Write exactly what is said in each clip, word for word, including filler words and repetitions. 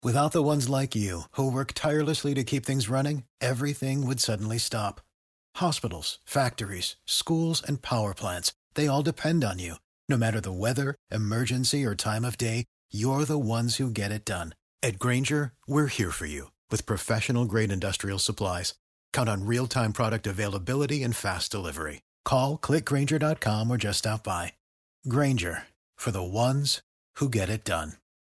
Without the ones like you, who work tirelessly to keep things running, everything would suddenly stop. Hospitals, factories, schools, and power plants, they all depend on you. No matter the weather, emergency, or time of day, you're the ones who get it done. At Grainger, we're here for you with professional-grade industrial supplies. Count on real-time product availability and fast delivery. Call, click Grainger dot com, or just stop by. Grainger, for the ones who get it done.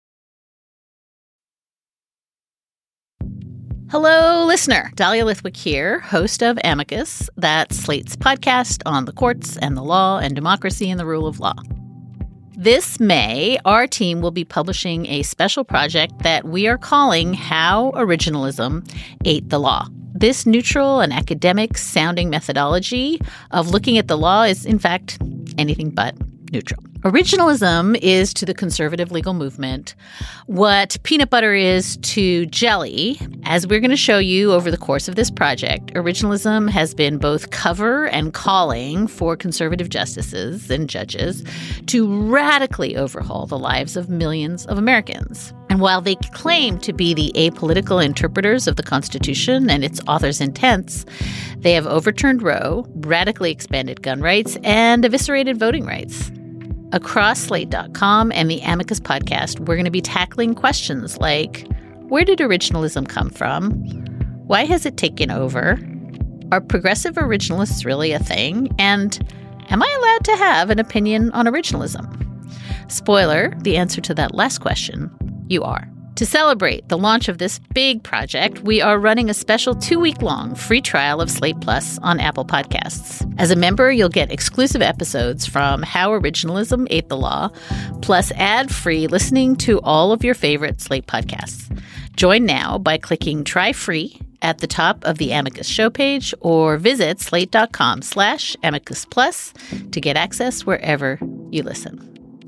Hello, listener. Dahlia Lithwick here, host of Amicus, that's Slate's podcast on the courts and the law and democracy and the rule of law. This May, our team will be publishing a special project that we are calling How Originalism Ate the Law. This neutral and academic-sounding methodology of looking at the law is, in fact, anything but neutral. Originalism is to the conservative legal movement what peanut butter is to jelly. As we're going to show you over the course of this project, originalism has been both cover and calling for conservative justices and judges to radically overhaul the lives of millions of Americans. And while they claim to be the apolitical interpreters of the Constitution and its author's intents, they have overturned Roe, radically expanded gun rights, and eviscerated voting rights. Across Slate dot com and the Amicus podcast, we're going to be tackling questions like, where did originalism come from? Why has it taken over? Are progressive originalists really a thing? And am I allowed to have an opinion on originalism? Spoiler, the answer to that last question, you are. To celebrate the launch of this big project, we are running a special two-week-long free trial of Slate Plus on Apple Podcasts. As a member, you'll get exclusive episodes from How Originalism Ate the Law, plus ad-free listening to all of your favorite Slate podcasts. Join now by clicking Try Free at the top of the Amicus show page or visit slate.com slash Amicus Plus to get access wherever you listen.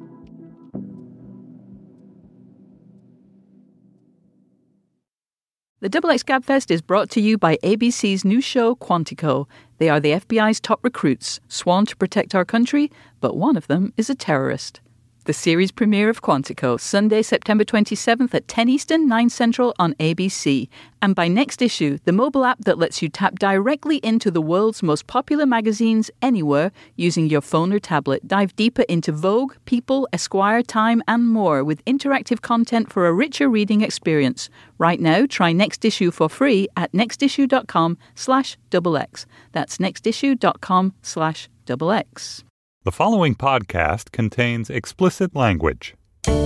The Double X Gabfest is brought to you by A B C's new show, Quantico. They are the F B I's top recruits, sworn to protect our country, but one of them is a terrorist. The series premiere of Quantico, Sunday, September twenty-seventh at ten Eastern, nine Central on A B C. And by Next Issue, the mobile app that lets you tap directly into the world's most popular magazines anywhere using your phone or tablet. Dive deeper into Vogue, People, Esquire, Time, and more with interactive content for a richer reading experience. Right now, try Next Issue for free at nextissue.com slash double X. That's nextissue.com slash double X. The following podcast contains explicit language.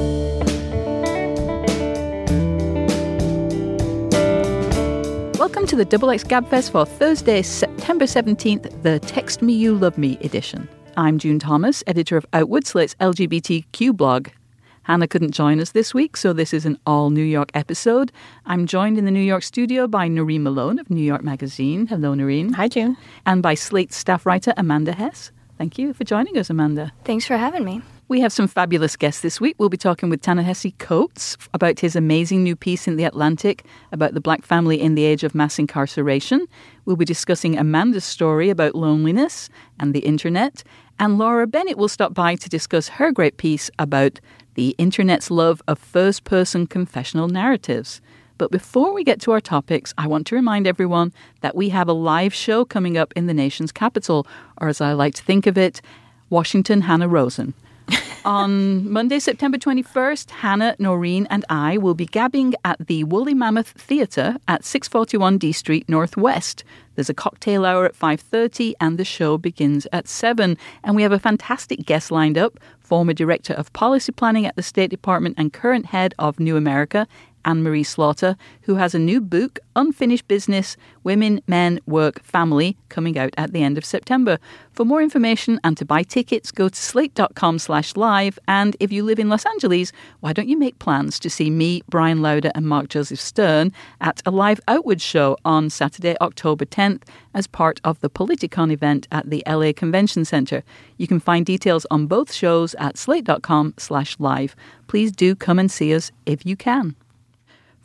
Welcome to the Double X Gabfest for Thursday, September seventeenth, the Text Me You Love Me edition. I'm June Thomas, editor of Outward, Slate's L G B T Q blog. Hannah couldn't join us this week, so this is an all-New York episode. I'm joined in the New York studio by Noreen Malone of New York Magazine. Hello, Noreen. Hi, June. And by Slate staff writer Amanda Hess. Thank you for joining us, Amanda. Thanks for having me. We have some fabulous guests this week. We'll be talking with Ta-Nehisi Coates about his amazing new piece in The Atlantic about the black family in the age of mass incarceration. We'll be discussing Amanda's story about loneliness and the internet. And Laura Bennett will stop by to discuss her great piece about the internet's love of first-person confessional narratives. But before we get to our topics, I want to remind everyone that we have a live show coming up in the nation's capital, or as I like to think of it, Washington Hannah Rosen. On Monday, September twenty-first, Hannah, Noreen, and I will be gabbing at the Woolly Mammoth Theatre at six forty-one D Street Northwest. There's a cocktail hour at five thirty and the show begins at seven. And we have a fantastic guest lined up, former Director of Policy Planning at the State Department and current head of New America, Anne-Marie Slaughter, who has a new book, Unfinished Business, Women, Men, Work, Family, coming out at the end of September. For more information and to buy tickets, go to slate.com slash live. And if you live in Los Angeles, why don't you make plans to see me, Brian Lauder, and Mark Joseph Stern at a live Outward show on Saturday, October tenth, as part of the Politicon event at the L A Convention Center. You can find details on both shows at slate.com slash live. Please do come and see us if you can.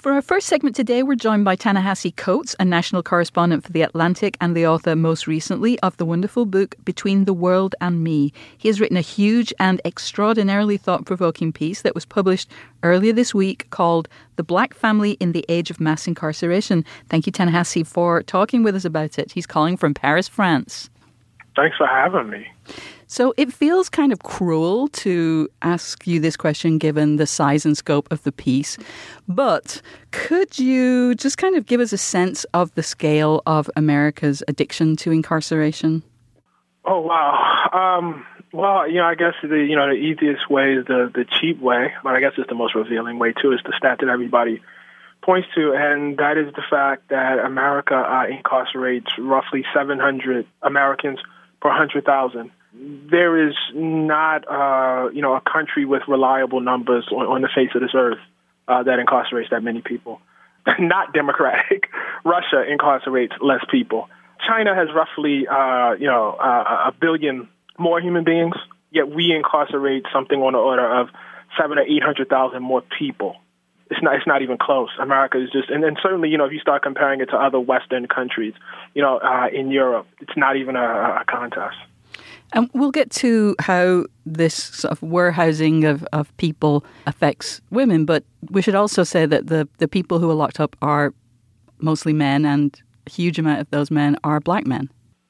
For our first segment today, we're joined by Ta-Nehisi Coates, a national correspondent for The Atlantic and the author, most recently, of the wonderful book Between the World and Me. He has written a huge and extraordinarily thought-provoking piece that was published earlier this week called The Black Family in the Age of Mass Incarceration. Thank you, Ta-Nehisi, for talking with us about it. He's calling from Paris, France. Thanks for having me. So it feels kind of cruel to ask you this question given the size and scope of the piece, but could you just kind of give us a sense of the scale of America's addiction to incarceration? Oh, wow. Um, well, you know, I guess the you know the easiest way is the, the cheap way, but I guess it's the most revealing way, too, is the stat that everybody points to, and that is the fact that America uh, incarcerates roughly seven hundred Americans per one hundred thousand. There is not, uh, you know, a country with reliable numbers on, on the face of this earth uh, that incarcerates that many people. Not democratic. Russia incarcerates less people. China has roughly, uh, you know, uh, a billion more human beings, yet we incarcerate something on the order of seven or eight hundred thousand more people. It's not. It's not even close. America is just, and, and certainly, you know, if you start comparing it to other Western countries, you know, uh, in Europe, it's not even a, a contest. And we'll get to how this sort of warehousing of, of people affects women, but we should also say that the, the people who are locked up are mostly men, and a huge amount of those men are black men.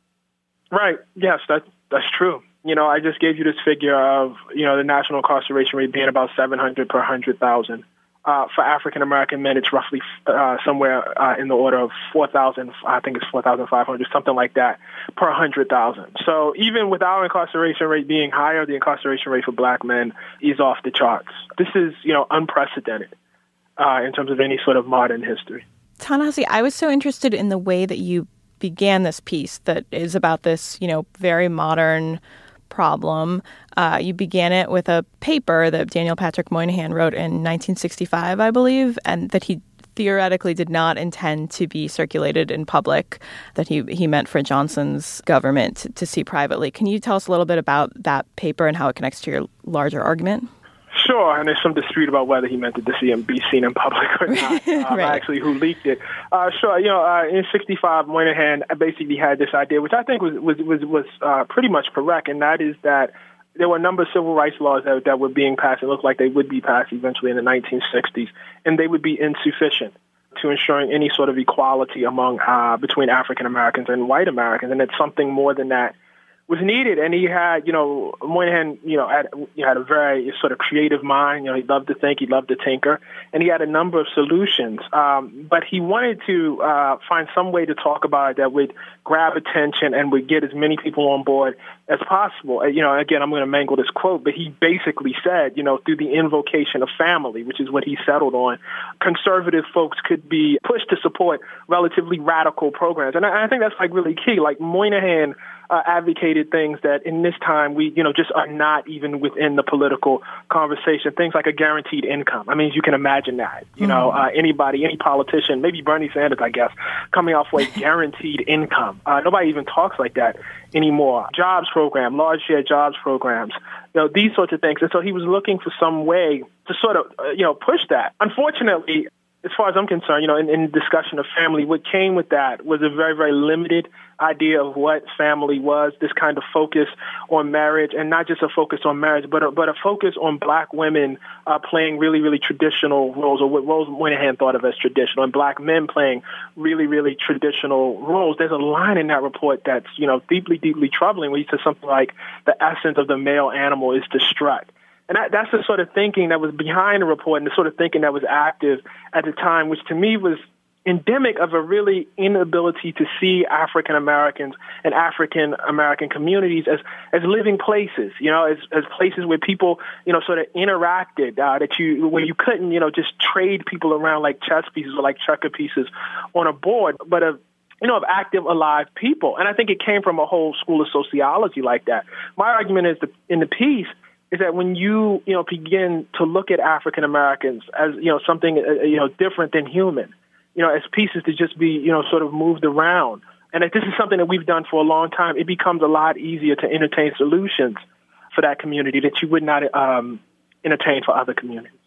Right. Yes, that, that's true. You know, I just gave you this figure of, you know, the national incarceration rate being about seven hundred per one hundred thousand. Uh, for African-American men, it's roughly uh, somewhere uh, in the order of four thousand, I think it's four thousand five hundred, something like that, per one hundred thousand. So even with our incarceration rate being higher, the incarceration rate for black men is off the charts. This is, you know, unprecedented uh, in terms of any sort of modern history. Ta-Nehisi, I was so interested in the way that you began this piece that is about this, you know, very modern problem. Uh, you began it with a paper that Daniel Patrick Moynihan wrote in nineteen sixty-five, I believe, and that he theoretically did not intend to be circulated in public, that he, he meant for Johnson's government to, to see privately. Can you tell us a little bit about that paper and how it connects to your larger argument? Sure, and there's some dispute about whether he meant it to see him be seen in public or not, uh, right. actually who leaked it. Uh, sure, you know, uh, in sixty-five, Moynihan basically had this idea, which I think was was was, was uh, pretty much correct, and that is that there were a number of civil rights laws that, that were being passed. It looked like they would be passed eventually in the nineteen sixties, and they would be insufficient to ensuring any sort of equality among uh, between African Americans and white Americans, and that something more than that was needed. And he had, you know, Moynihan, you know, had, he had a very sort of creative mind. You know, he loved to think, he loved to tinker, and he had a number of solutions. Um, but he wanted to uh, find some way to talk about it that would grab attention and would get as many people on board as possible. Uh, you know, again, I'm going to mangle this quote, but he basically said, you know, through the invocation of family, which is what he settled on, conservative folks could be pushed to support relatively radical programs. And I, I think that's like really key. Like Moynihan Uh, advocated things that in this time we, you know, just are not even within the political conversation. Things like a guaranteed income. I mean, you can imagine that, you mm-hmm. know, uh, anybody, any politician, maybe Bernie Sanders, I guess, coming off with guaranteed income. Uh, nobody even talks like that anymore. Jobs program, large share jobs programs, you know, these sorts of things. And so he was looking for some way to sort of, uh, you know, push that. Unfortunately, as far as I'm concerned, you know, in, in discussion of family, what came with that was a very, very limited idea of what family was, this kind of focus on marriage, and not just a focus on marriage, but a, but a focus on black women uh, playing really, really traditional roles, or what roles Moynihan thought of as traditional, and black men playing really, really traditional roles. There's a line in that report that's, you know, deeply, deeply troubling, where he says something like, the essence of the male animal is to strut. And that, that's the sort of thinking that was behind the report, and the sort of thinking that was active at the time, which to me was endemic of a really inability to see African Americans and African American communities as, as living places, you know, as, as places where people, you know, sort of interacted, uh, that you, where you couldn't, you know, just trade people around like chess pieces or like checker pieces on a board, but of, you know, of active, alive people. And I think it came from a whole school of sociology like that. My argument is that in the piece is that when you, you know, begin to look at African Americans as, you know, something, uh, you know, different than human, you know, as pieces to just be, you know, sort of moved around. And if this is something that we've done for a long time, it becomes a lot easier to entertain solutions for that community that you would not um, entertain for other communities.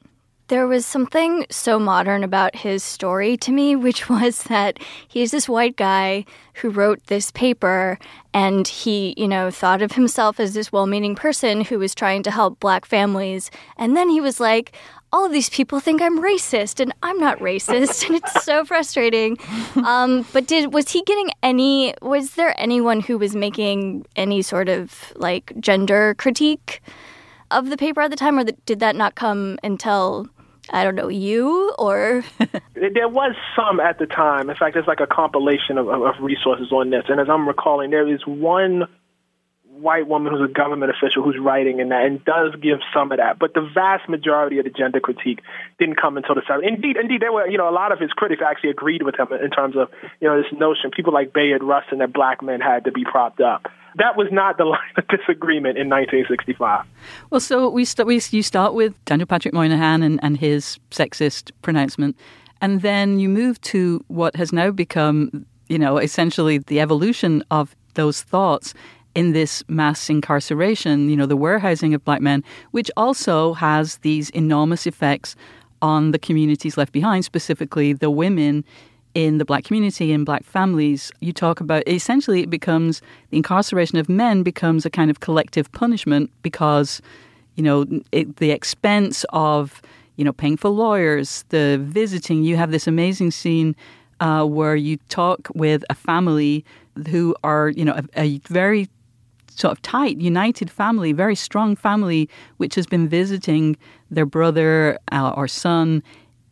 There was something so modern about his story to me, which was that he's this white guy who wrote this paper, and he, you know, thought of himself as this well-meaning person who was trying to help black families. And then he was like, all of these people think I'm racist, and I'm not racist, and it's so frustrating. Um, but did was he getting any, was there anyone who was making any sort of, like, gender critique of the paper at the time, or did that not come until, I don't know, you, or? There was some at the time. In fact, there's like a compilation of, of resources on this. And as I'm recalling, there is one white woman who's a government official who's writing in that and does give some of that. But the vast majority of the gender critique didn't come until the seventies. Indeed, indeed, there were, you know, a lot of his critics actually agreed with him in terms of, you know, this notion, people like Bayard Rustin, that black men had to be propped up. That was not the line of disagreement in nineteen sixty-five. Well, so we, st- we you start with Daniel Patrick Moynihan and, and his sexist pronouncement, and then you move to what has now become, you know, essentially the evolution of those thoughts in this mass incarceration, you know, the warehousing of black men, which also has these enormous effects on the communities left behind, specifically the women in the black community and black families. You talk about, essentially it becomes, the incarceration of men becomes a kind of collective punishment because, you know, it, the expense of, you know, paying for lawyers, the visiting. You have this amazing scene uh, where you talk with a family who are, you know, a, a very sort of tight, united family, very strong family, which has been visiting their brother uh, or son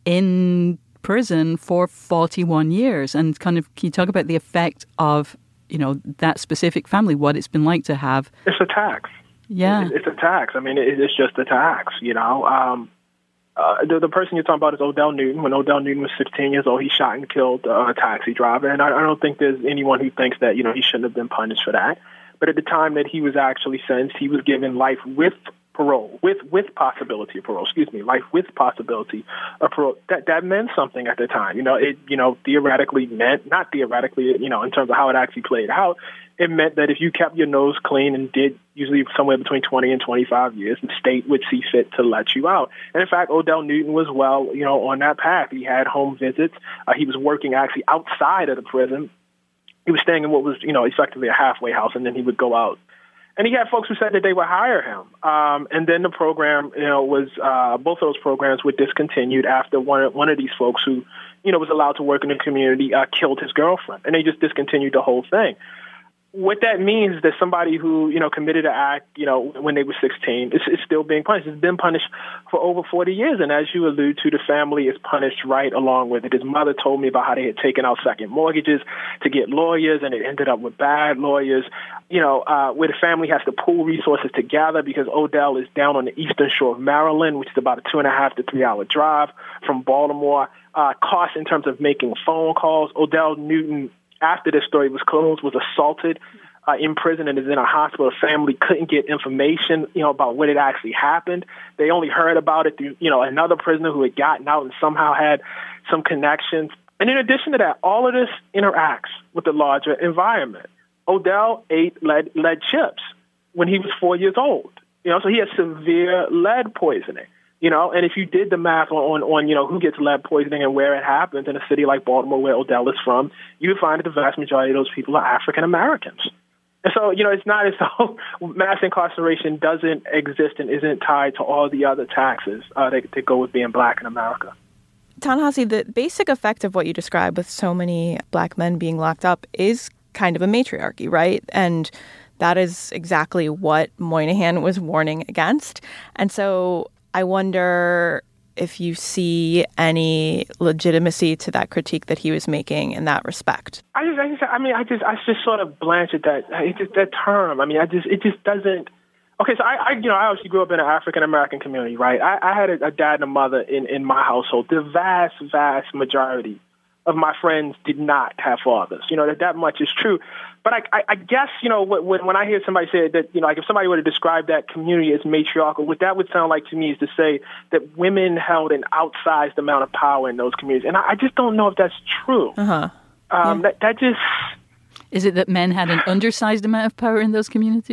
in prison for forty-one years. And kind of, can you talk about the effect of, you know, that specific family, what it's been like to have? It's a tax. Yeah. It's a tax. I mean, it's just a tax, you know. Um, uh, the, the person you're talking about is Odell Newton. When Odell Newton was sixteen years old, he shot and killed uh, a taxi driver. And I, I don't think there's anyone who thinks that, you know, he shouldn't have been punished for that. But at the time that he was actually sentenced, he was given life with parole, with with possibility of parole. Excuse me, life with possibility of parole. That that meant something at the time. You know, it you know theoretically meant, not theoretically, you know, in terms of how it actually played out, it meant that if you kept your nose clean and did usually somewhere between twenty and twenty-five years, the state would see fit to let you out. And in fact, Odell Newton was well, you know, on that path. He had home visits. Uh, he was working actually outside of the prison. He was staying in what was, you know, effectively a halfway house, and then he would go out. And he had folks who said that they would hire him. Um, and then the program, you know, was uh, both of those programs were discontinued after one one of these folks who, you know, was allowed to work in the community uh, killed his girlfriend, and they just discontinued the whole thing. What that means is that somebody who, you know, committed an act, you know, when they were sixteen is, is still being punished. It's been punished for over forty years. And as you allude to, the family is punished right along with it. His mother told me about how they had taken out second mortgages to get lawyers, and it ended up with bad lawyers, you know, uh, where the family has to pool resources together because Odell is down on the eastern shore of Maryland, which is about a two and a half to three hour drive from Baltimore. Uh, costs in terms of making phone calls. Odell Newton, after this story was closed, was assaulted uh, in prison and is in a hospital. The family couldn't get information, you know, about what had actually happened. They only heard about it through, you know, another prisoner who had gotten out and somehow had some connections. And in addition to that, all of this interacts with the larger environment. Odell ate lead, lead chips when he was four years old. You know, so he had severe lead poisoning. You know, and if you did the math on, on, on, you know, who gets lead poisoning and where it happens in a city like Baltimore, where Odell is from, you would find that the vast majority of those people are African Americans. And so, you know, it's not as though mass incarceration doesn't exist and isn't tied to all the other taxes uh, that, that go with being black in America. Ta-Nehisi, the basic effect of what you describe with so many black men being locked up is kind of a matriarchy, right? And that is exactly what Moynihan was warning against. And so I wonder if you see any legitimacy to that critique that he was making in that respect. I just, I just, I mean, I just, I just sort of blanch at that, it just, that term. I mean, I just, it just doesn't. Okay, so I, I you know, I obviously grew up in an African American community, right? I, I had a, a dad and a mother in, in my household. The vast, vast majority of my friends did not have fathers. You know, that that much is true. But I, I, I guess, you know, when, when I hear somebody say that, you know, like if somebody were to describe that community as matriarchal, what that would sound like to me is to say that women held an outsized amount of power in those communities. And I, I just don't know if that's true. Uh-huh. Um, yeah. that, that just... Is it that men had an undersized amount of power in those communities?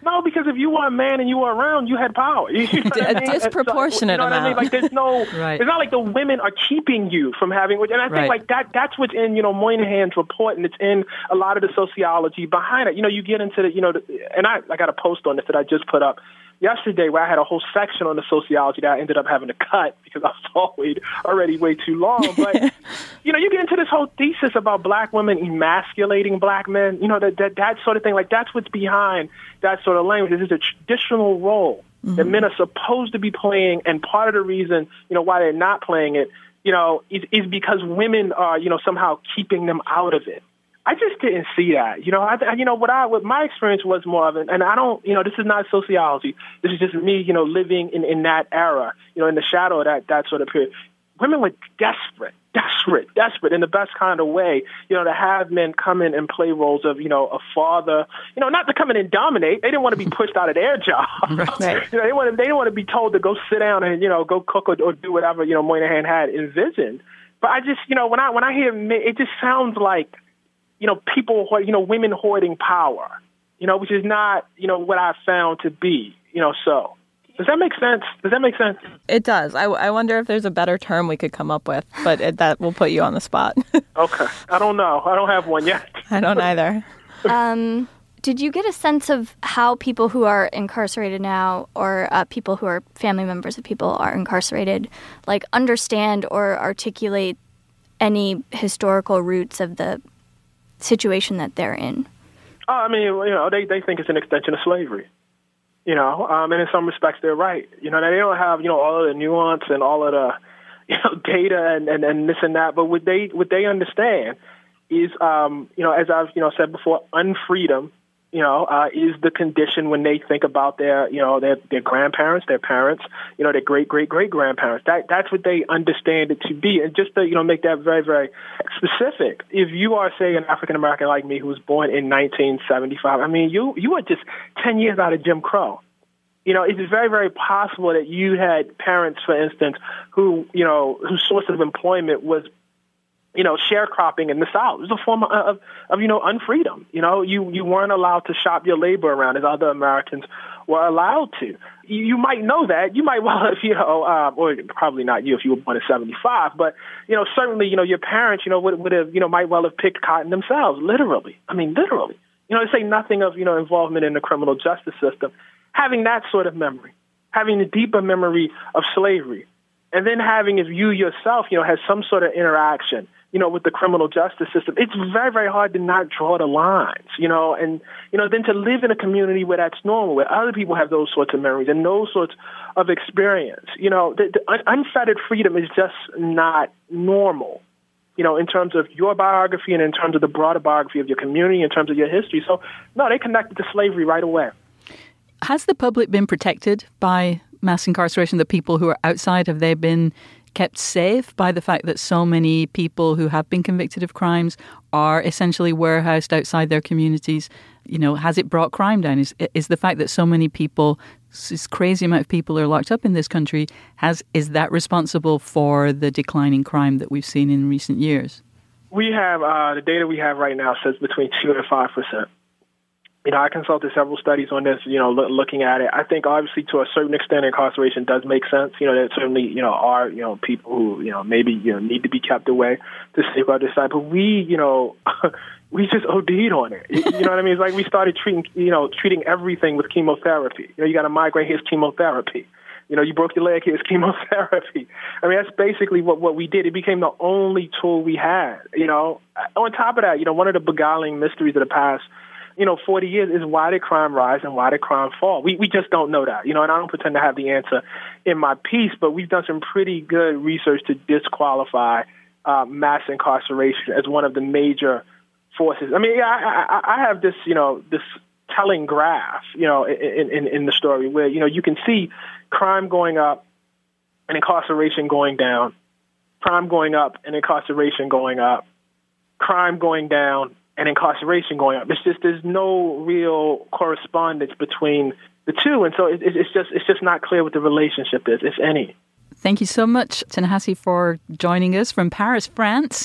No, because if you were a man and you were around, you had power. You know a I mean? disproportionate so, you know amount. What I mean? Like there's no, right. It's not like the women are keeping you from having. And I think right. like that. That's what's in you know Moynihan's report, and it's in a lot of the sociology behind it. You know, you get into the you know, the, and I I got a post on this that I just put up yesterday where I had a whole section on the sociology that I ended up having to cut because I was always already way too long. But you know, you get into this whole thesis about black women emasculating black men. You know, that that that sort of thing. Like that's what's behind that sort of language. This is a traditional role mm-hmm. that men are supposed to be playing, and part of the reason you know why they're not playing it, you know, is, is because women are you know somehow keeping them out of it. I just didn't see that. You know, I, you know what I what my experience was more of it, and I don't, you know, this is not sociology. This is just me, you know, living in, in that era, you know, in the shadow of that that sort of period. Women were desperate, desperate, desperate in the best kind of way, you know, to have men come in and play roles of, you know, a father, you know, not to come in and dominate. They didn't want to be pushed out of their job. Right. You know, they wanted, they didn't want to be told to go sit down and, you know, go cook or, or do whatever, you know, Moynihan had envisioned. But I just, you know, when I when I hear men, it just sounds like, you know, people, you know, women hoarding power, you know, which is not, you know, what I found to be, you know, so. Does that make sense? Does that make sense? It does. I, I wonder if there's a better term we could come up with, but it, that will put you on the spot. Okay. I don't know. I don't have one yet. I don't either. Um, did you get a sense of how people who are incarcerated now, or uh, people who are family members of people are incarcerated, like understand or articulate any historical roots of the situation that they're in? Oh, I mean, you know, they, they think it's an extension of slavery. You know, um, and in some respects, they're right. You know, they don't have, you know, all of the nuance and all of the, you know, data and, and, and this and that. But what they what they understand is, um, you know, as I've, you know, said before, unfreedom, you know, uh, is the condition when they think about their, you know, their, their grandparents, their parents, you know, their great, great, great grandparents. That that's what they understand it to be. And just to, you know, make that very, very specific, if you are, say, an African American like me who was born in nineteen seventy-five, I mean, you you are just ten years out of Jim Crow. You know, it's very, very possible that you had parents, for instance, who, you know, whose source of employment was, you know, sharecropping in the South. It was a form of, of, of, you know, unfreedom. You know, you, you weren't allowed to shop your labor around as other Americans were allowed to. You, you might know that. You might well have, you know, uh, or probably not you if you were born in seventy-five, but, you know, certainly, you know, your parents, you know, would, would have, you know, might well have picked cotton themselves, literally. I mean, literally. You know, to say nothing of, you know, involvement in the criminal justice system. Having that sort of memory, having the deeper memory of slavery, and then having, if you yourself, you know, has some sort of interaction, you know, with the criminal justice system, it's very, very hard to not draw the lines, you know, and, you know, then to live in a community where that's normal, where other people have those sorts of memories and those sorts of experience. You know, the, the unfettered freedom is just not normal, you know, in terms of your biography and in terms of the broader biography of your community, in terms of your history. So, no, they connected to slavery right away. Has the public been protected by mass incarceration? The people who are outside, have they been kept safe by the fact that so many people who have been convicted of crimes are essentially warehoused outside their communities? You know, has it brought crime down? Is is the fact that so many people, this crazy amount of people are locked up in this country, has is that responsible for the declining crime that we've seen in recent years? We have, uh, the data we have right now says between two and five percent. You know, I consulted several studies on this, you know, lo- looking at it. I think obviously to a certain extent incarceration does make sense. You know, there certainly, you know, are, you know, people who, you know, maybe, you know, need to be kept away to safeguard this side. But we, you know, we just OD'd on it. You know what I mean? It's like we started treating, you know, treating everything with chemotherapy. You know, you got a migraine, here's chemotherapy. You know, you broke your leg, here's chemotherapy. I mean, that's basically what, what we did. It became the only tool we had, you know. On top of that, you know, one of the beguiling mysteries of the past, you know, forty years is why did crime rise and why did crime fall? We we just don't know that, you know, and I don't pretend to have the answer in my piece, but we've done some pretty good research to disqualify uh, mass incarceration as one of the major forces. I mean, yeah, I, I, I have this, you know, this telling graph, you know, in, in, in the story where, you know, you can see crime going up and incarceration going down, crime going up and incarceration going up, crime going down and incarceration going up. It's just there's no real correspondence between the two, and so it, it's just it's just not clear what the relationship is, if any. Thank you so much, Ta-Nehisi, for joining us from Paris, France.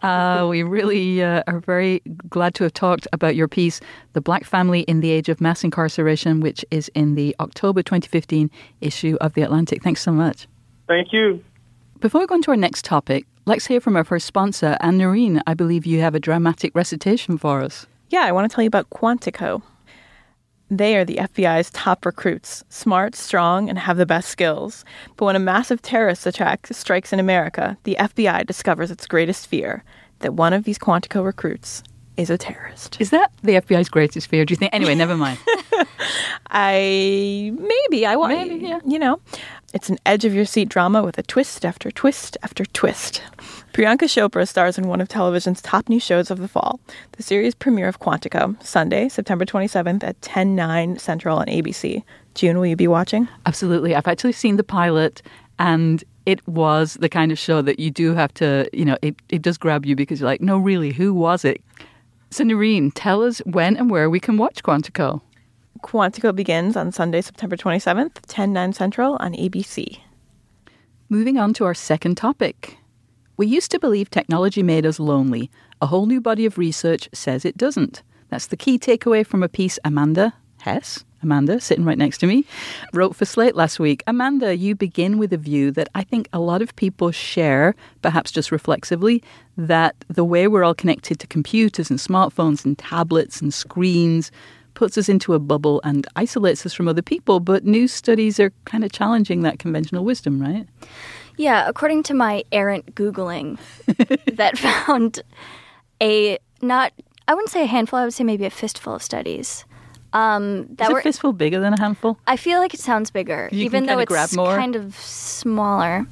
Uh, we really uh, are very glad to have talked about your piece, The Black Family in the Age of Mass Incarceration, which is in the October twenty fifteen issue of The Atlantic. Thanks so much. Thank you. Before we go on to our next topic, let's hear from our first sponsor. And Noreen, I believe you have a dramatic recitation for us. Yeah, I want to tell you about Quantico. They are the F B I's top recruits, smart, strong, and have the best skills. But when a massive terrorist attack strikes in America, the F B I discovers its greatest fear, that one of these Quantico recruits is a terrorist. Is that the F B I's greatest fear, do you think? Anyway, never mind. I, maybe, I want, maybe, yeah. You know, it's an edge-of-your-seat drama with a twist after twist after twist. Priyanka Chopra stars in one of television's top new shows of the fall, the series premiere of Quantico, Sunday, September twenty-seventh at ten, nine Central on A B C. June, will you be watching? Absolutely. I've actually seen the pilot, and it was the kind of show that you do have to, you know, it, it does grab you because you're like, no, really, who was it? So, Noreen, tell us when and where we can watch Quantico. Quantico begins on Sunday, September twenty-seventh, ten, nine Central on A B C. Moving on to our second topic. We used to believe technology made us lonely. A whole new body of research says it doesn't. That's the key takeaway from a piece Amanda Hess, Amanda, sitting right next to me, wrote for Slate last week. Amanda, you begin with a view that I think a lot of people share, perhaps just reflexively, that the way we're all connected to computers and smartphones and tablets and screens puts us into a bubble and isolates us from other people. But new studies are kind of challenging that conventional wisdom, right? Yeah, according to my errant Googling that found a not, I wouldn't say a handful, I would say maybe a fistful of studies. Um, that Is a were, fistful bigger than a handful? I feel like it sounds bigger, You even can though kinda it's grab more. kind of smaller.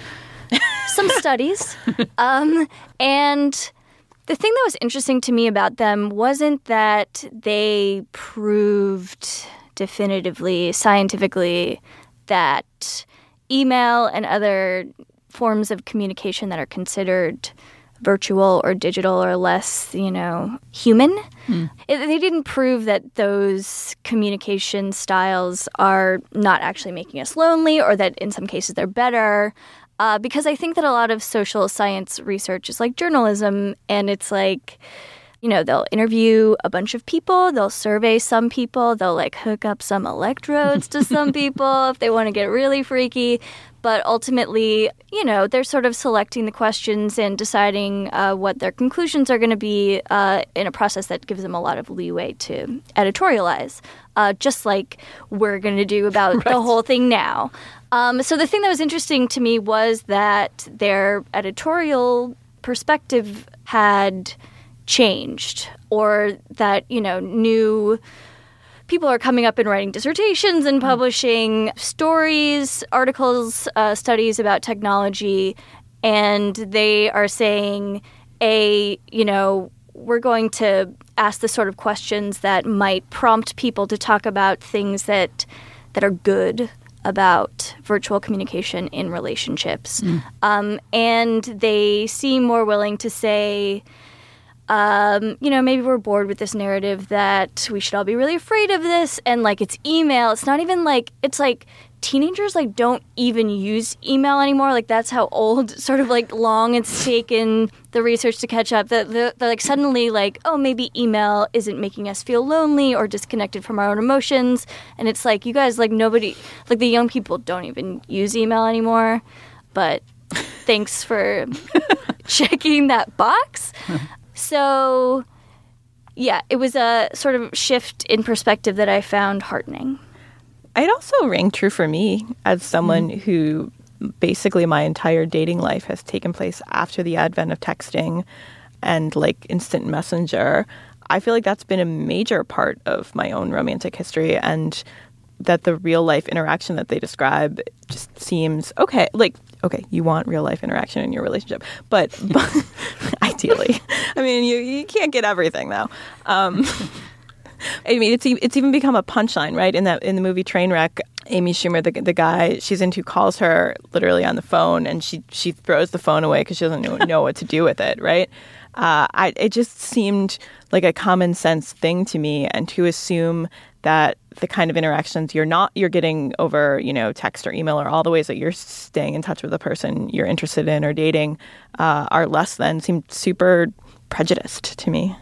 Some studies. Um, and the thing that was interesting to me about them wasn't that they proved definitively, scientifically, that email and other forms of communication that are considered virtual or digital or less, you know, human. Mm. It, they didn't prove that those communication styles are not actually making us lonely or that in some cases they're better. Uh, because I think that a lot of social science research is like journalism, and it's like, you know, they'll interview a bunch of people, they'll survey some people, they'll like hook up some electrodes to some people if they want to get really freaky. But ultimately, you know, they're sort of selecting the questions and deciding uh, what their conclusions are going to be uh, in a process that gives them a lot of leeway to editorialize, uh, just like we're going to do about right. the whole thing now. Um, so the thing that was interesting to me was that their editorial perspective had changed, or that, you know, new people are coming up and writing dissertations and publishing stories, articles, uh, studies about technology, and they are saying, a, you know, we're going to ask the sort of questions that might prompt people to talk about things that that are good about virtual communication in relationships. Mm. Um, and they seem more willing to say, Um, you know, maybe we're bored with this narrative that we should all be really afraid of this, and like it's email. It's not even like, it's like teenagers like don't even use email anymore. Like that's how old, sort of like long it's taken the research to catch up. That they're, they're like suddenly like, oh, maybe email isn't making us feel lonely or disconnected from our own emotions. And it's like, you guys, like nobody, like the young people don't even use email anymore. But thanks for checking that box. So, yeah, it was a sort of shift in perspective that I found heartening. It also rang true for me as someone mm. who basically my entire dating life has taken place after the advent of texting and like instant messenger. I feel like that's been a major part of my own romantic history, and that the real life interaction that they describe just seems okay. Like, okay, you want real life interaction in your relationship, but, but ideally, I mean, you you can't get everything though. Um, I mean, it's it's even become a punchline, right? In that in the movie Trainwreck, Amy Schumer, the the guy she's into, calls her literally on the phone, and she she throws the phone away because she doesn't know, know what to do with it, right? Uh, I it just seemed like a common sense thing to me, and to assume that the kind of interactions you're not you're getting over, you know, text or email, or all the ways that you're staying in touch with a person you're interested in or dating uh, are less than seem super prejudiced to me.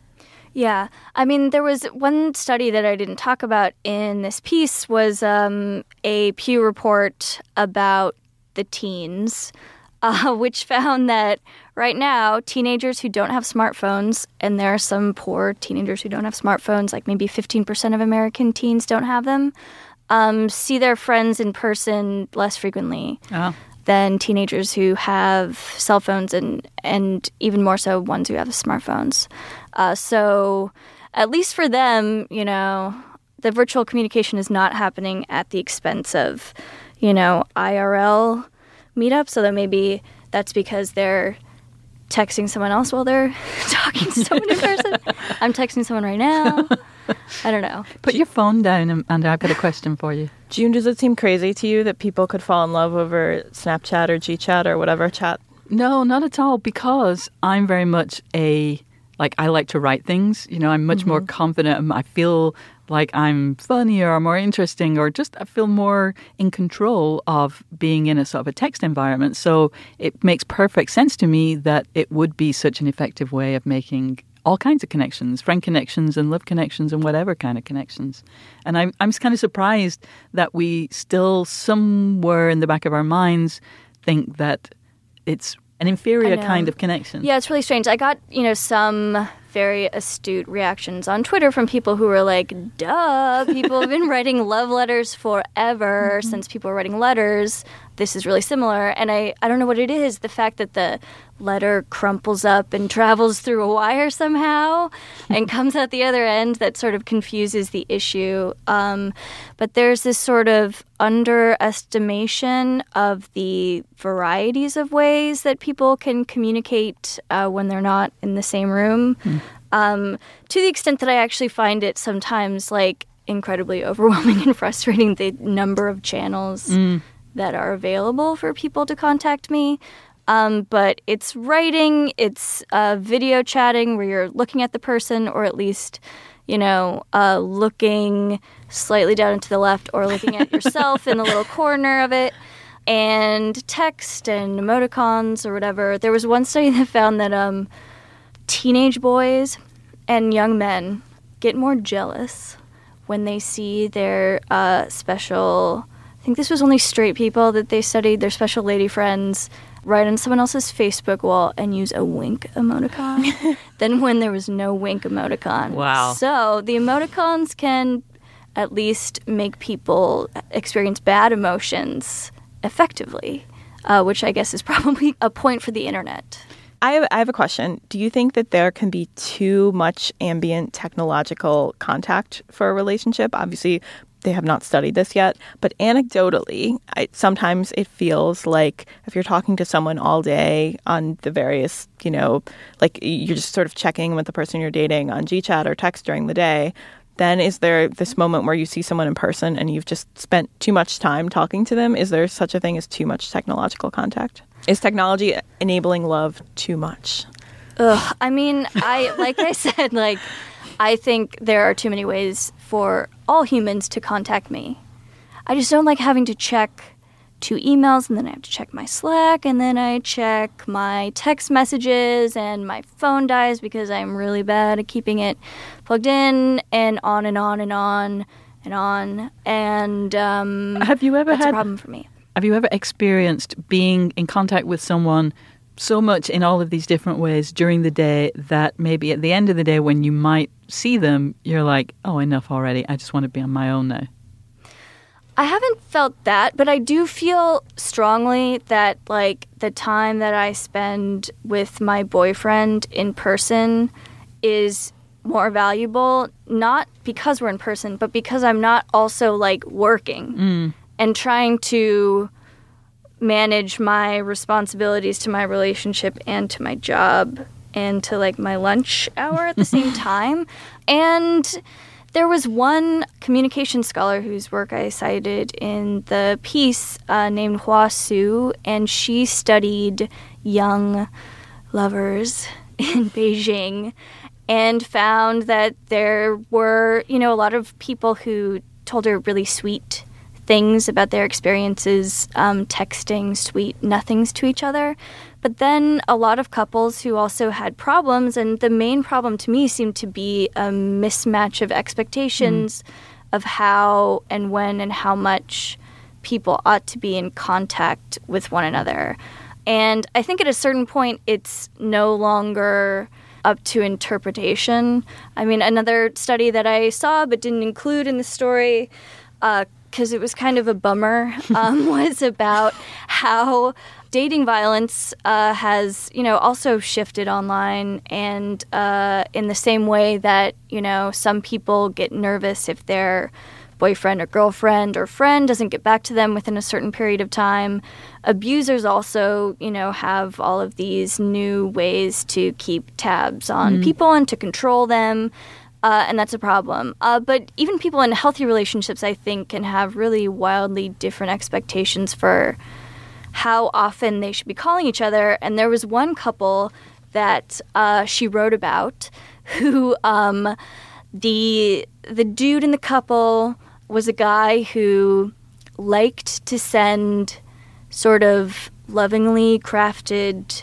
Yeah. I mean, there was one study that I didn't talk about in this piece was um, a Pew report about the teens, uh, which found that right now, teenagers who don't have smartphones, and there are some poor teenagers who don't have smartphones, like maybe fifteen percent of American teens don't have them, um, see their friends in person less frequently oh. than teenagers who have cell phones, and, and even more so ones who have smartphones. Uh, so at least for them, you know, the virtual communication is not happening at the expense of, you know, I R L meetups. So that maybe that's because they're texting someone else while they're talking to someone in person. I'm texting someone right now. I don't know. Put your phone down, and I've got a question for you. June, does it seem crazy to you that people could fall in love over Snapchat or GChat or whatever chat? No, not at all, because I'm very much a... Like, I like to write things, you know, I'm much mm-hmm. more confident. I feel like I'm funnier or more interesting, or just I feel more in control of being in a sort of a text environment. So it makes perfect sense to me that it would be such an effective way of making all kinds of connections, friend connections and love connections and whatever kind of connections. And I'm, I'm kind of surprised that we still somewhere in the back of our minds think that it's an inferior kind of connection. Yeah, it's really strange. I got, you know, some very astute reactions on Twitter from people who were like, duh, people have been writing love letters forever mm-hmm. since people were writing letters. This is really similar. And I, I don't know what it is. The fact that the letter crumples up and travels through a wire somehow and comes out the other end, that sort of confuses the issue. Um, but there's this sort of underestimation of the varieties of ways that people can communicate uh, when they're not in the same room. Mm. Um, to the extent that I actually find it sometimes like incredibly overwhelming and frustrating, the number of channels mm. that are available for people to contact me. Um, but it's writing, it's uh, video chatting where you're looking at the person, or at least, you know, uh, looking slightly down and to the left, or looking at yourself in the little corner of it, and text and emoticons or whatever. There was one study that found that um, teenage boys and young men get more jealous when they see their uh, special, I think this was only straight people that they studied, their special lady friends, write on someone else's Facebook wall and use a wink emoticon than when there was no wink emoticon. Wow. So the emoticons can at least make people experience bad emotions effectively, uh, which I guess is probably a point for the internet. I have, I have a question. Do you think that there can be too much ambient technological contact for a relationship? Obviously, they have not studied this yet, but anecdotally, I, sometimes it feels like if you're talking to someone all day on the various, you know, like you're just sort of checking with the person you're dating on GChat or text during the day, then is there this moment where you see someone in person and you've just spent too much time talking to them? Is there such a thing as too much technological contact? Is technology enabling love too much? Ugh, I mean, I like I said, like, I think there are too many ways for all humans to contact me. I just don't like having to check two emails, and then I have to check my Slack, and then I check my text messages, and my phone dies because I'm really bad at keeping it plugged in, and on and on and on and on. And um, have you ever that's had a problem for me. Have you ever experienced being in contact with someone so much in all of these different ways during the day that maybe at the end of the day when you might see them, you're like, oh, enough already. I just want to be on my own now. I haven't felt that, but I do feel strongly that, like, the time that I spend with my boyfriend in person is more valuable, not because we're in person, but because I'm not also, like, working mm. and trying to manage my responsibilities to my relationship and to my job and to, like, my lunch hour at the same time. And there was one communication scholar whose work I cited in the piece uh, named Hua Su, and she studied young lovers in Beijing. and found that there were, you know, a lot of people who told her really sweet things about their experiences, um, texting sweet nothings to each other. But then a lot of couples who also had problems, and the main problem to me seemed to be a mismatch of expectations mm. of how and when and how much people ought to be in contact with one another. And I think at a certain point, it's no longer up to interpretation. I mean, another study that I saw but didn't include in the story, because uh, it was kind of a bummer, um, was about how dating violence uh, has, you know, also shifted online, and uh, in the same way that, you know, some people get nervous if their boyfriend or girlfriend or friend doesn't get back to them within a certain period of time. Abusers also, you know, have all of these new ways to keep tabs on mm. people and to control them, uh, and that's a problem. Uh, but even people in healthy relationships, I think, can have really wildly different expectations for how often they should be calling each other. And there was one couple that uh, she wrote about who um, the the dude in the couple was a guy who liked to send sort of lovingly crafted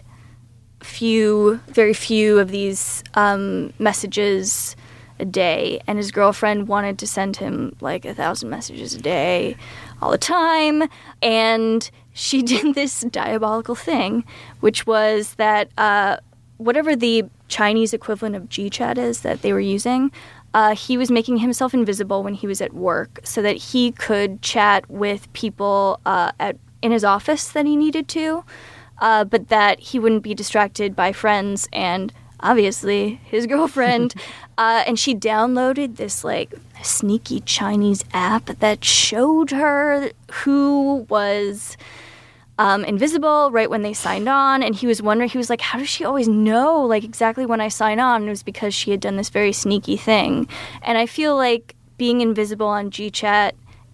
few, very few of these um, messages a day. And his girlfriend wanted to send him like a thousand messages a day all the time. And she did this diabolical thing, which was that uh, whatever the Chinese equivalent of GChat is that they were using, Uh, he was making himself invisible when he was at work so that he could chat with people uh, at in his office that he needed to, uh, but that he wouldn't be distracted by friends and obviously his girlfriend. uh, and she downloaded this like sneaky Chinese app that showed her who was Um, invisible right when they signed on, and he was wondering, he was like, how does she always know like exactly when I sign on? And it was because she had done this very sneaky thing. And I feel like being invisible on GChat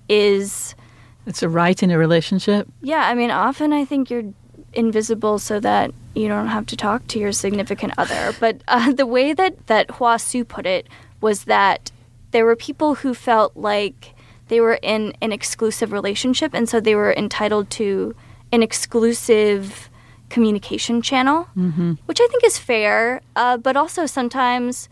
is... It's a right in a relationship. Yeah, I mean, often I think you're invisible so that you don't have to talk to your significant other. But uh, the way that, that Hua Su put it was that there were people who felt like they were in an exclusive relationship, and so they were entitled to an exclusive communication channel, mm-hmm. which I think is fair, uh, but also sometimes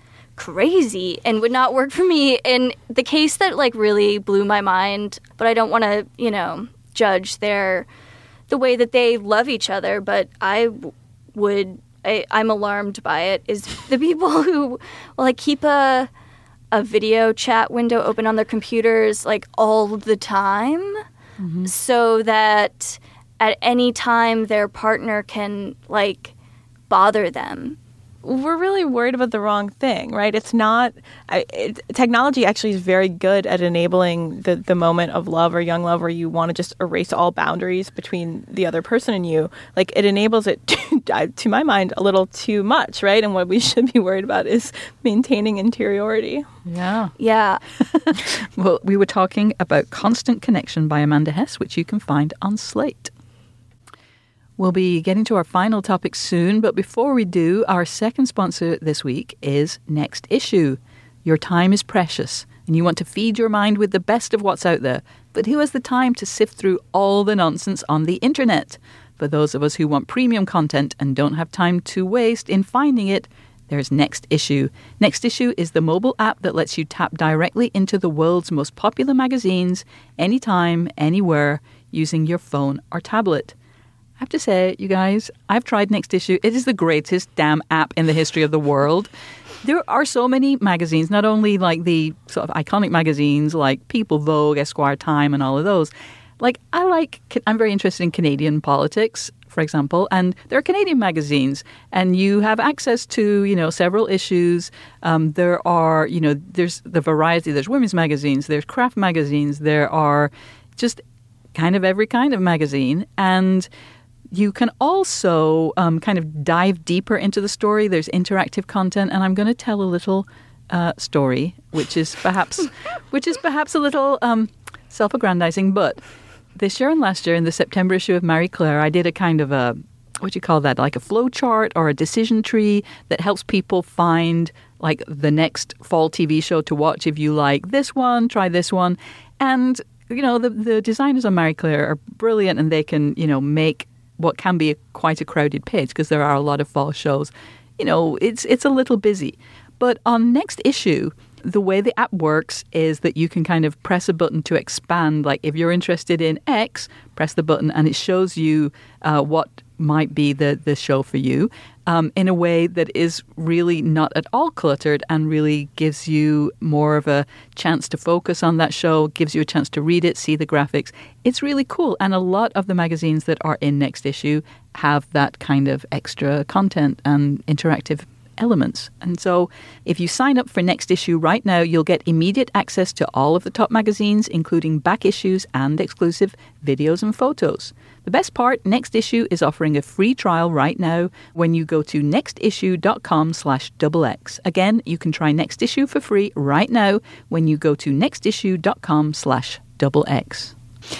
crazy and would not work for me. And the case that like really blew my mind, but I don't want to, you know, judge their the way that they love each other, but I would, I, I'm alarmed by it, is the people who will like keep a a video chat window open on their computers like all the time, mm-hmm. so that at any time their partner can, like, bother them. We're really worried about the wrong thing, right? It's not... I, it, technology actually is very good at enabling the, the moment of love or young love where you want to just erase all boundaries between the other person and you. Like, it enables it, to, to my mind, a little too much, right? And what we should be worried about is maintaining interiority. Yeah. Yeah. Well, we were talking about Constant Connection by Amanda Hess, which you can find on Slate. We'll be getting to our final topic soon, but before we do, our second sponsor this week is Next Issue. Your time is precious, and you want to feed your mind with the best of what's out there, but who has the time to sift through all the nonsense on the internet? For those of us who want premium content and don't have time to waste in finding it, there's Next Issue. Next Issue is the mobile app that lets you tap directly into the world's most popular magazines, anytime, anywhere, using your phone or tablet. I have to say, you guys, I've tried Next Issue. It is the greatest damn app in the history of the world. There are so many magazines, not only like the sort of iconic magazines like People, Vogue, Esquire, Time, and all of those. Like, I like, I'm very interested in Canadian politics, for example, and there are Canadian magazines, and you have access to, you know, several issues. Um, there are, you know, there's the variety. There's women's magazines, there's craft magazines, there are just kind of every kind of magazine, and you can also um, kind of dive deeper into the story. There's interactive content, and I'm going to tell a little uh, story, which is perhaps, which is perhaps a little um, self-aggrandizing. But this year and last year, in the September issue of Marie Claire, I did a kind of a, what do you call that, like a flow chart or a decision tree that helps people find like the next fall T V show to watch if you like this one, try this one. And, you know, the, the designers on Marie Claire are brilliant, and they can, you know, make what can be a, quite a crowded page because there are a lot of fall shows. You know, it's it's a little busy. But on Next Issue, the way the app works is that you can kind of press a button to expand. Like if you're interested in X, press the button and it shows you uh, what might be the, the show for you um, in a way that is really not at all cluttered and really gives you more of a chance to focus on that show, gives you a chance to read it, see the graphics. It's really cool. And a lot of the magazines that are in Next Issue have that kind of extra content and interactive elements. And so if you sign up for Next Issue right now, you'll get immediate access to all of the top magazines, including back issues and exclusive videos and photos. The best part, Next Issue is offering a free trial right now when you go to nextissue.com slash double X. Again, you can try Next Issue for free right now when you go to nextissue.com slash double X.